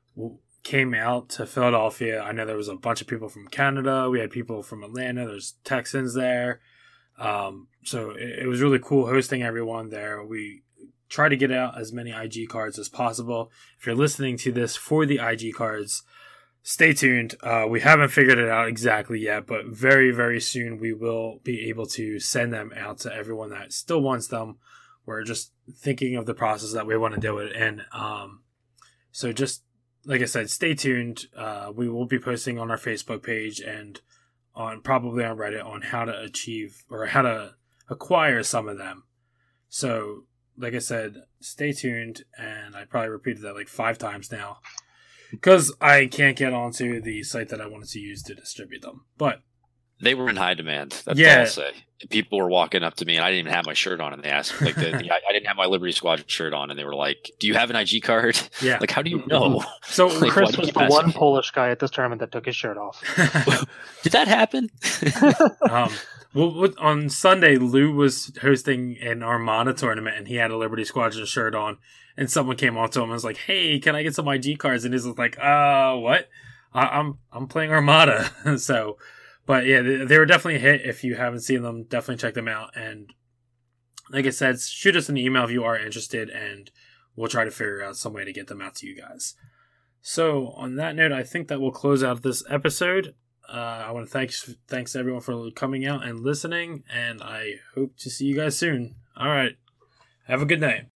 Speaker 1: came out to Philadelphia. I know there was a bunch of people from Canada. We had people from Atlanta. There's Texans there. Um, so it, it was really cool hosting everyone there. We try to get out as many I G cards as possible. If you're listening to this for the I G cards, stay tuned. Uh, we haven't figured it out exactly yet, but very, very soon we will be able to send them out to everyone that still wants them. We're just thinking of the process that we want to do it in. Um, so just, like I said, stay tuned. Uh, we will be posting on our Facebook page and on probably on Reddit on how to achieve or how to acquire some of them. So, like I said, stay tuned. And I probably repeated that like five times now because I can't get onto the site that I wanted to use to distribute them. But
Speaker 3: they were in high demand. That's
Speaker 1: yeah.
Speaker 3: all I'll say. People were walking up to me, and I didn't even have my shirt on, and they asked, like, the, the, I didn't have my Liberty Squad shirt on, and they were like, "Do you have an I G card?"
Speaker 1: Yeah.
Speaker 3: Like, how do you know?
Speaker 1: So
Speaker 3: Like,
Speaker 4: Chris
Speaker 3: why
Speaker 4: was
Speaker 3: did
Speaker 4: the
Speaker 3: you
Speaker 4: one
Speaker 3: ask me?
Speaker 4: Polish guy at this tournament that took his shirt off.
Speaker 3: Did that happen?
Speaker 1: um, well, with- on Sunday, Lou was hosting an Armada tournament, and he had a Liberty Squadron shirt on. And someone came up to him and was like, "Hey, can I get some I G cards?" And he's like, "Uh, what? I- I'm I'm playing Armada." So, but yeah, they, they were definitely a hit. If you haven't seen them, definitely check them out. And like I said, shoot us an email if you are interested, and we'll try to figure out some way to get them out to you guys. So, on that note, I think that will close out this episode. Uh, I want to thanks thanks everyone for coming out and listening, and I hope to see you guys soon. All right, have a good night.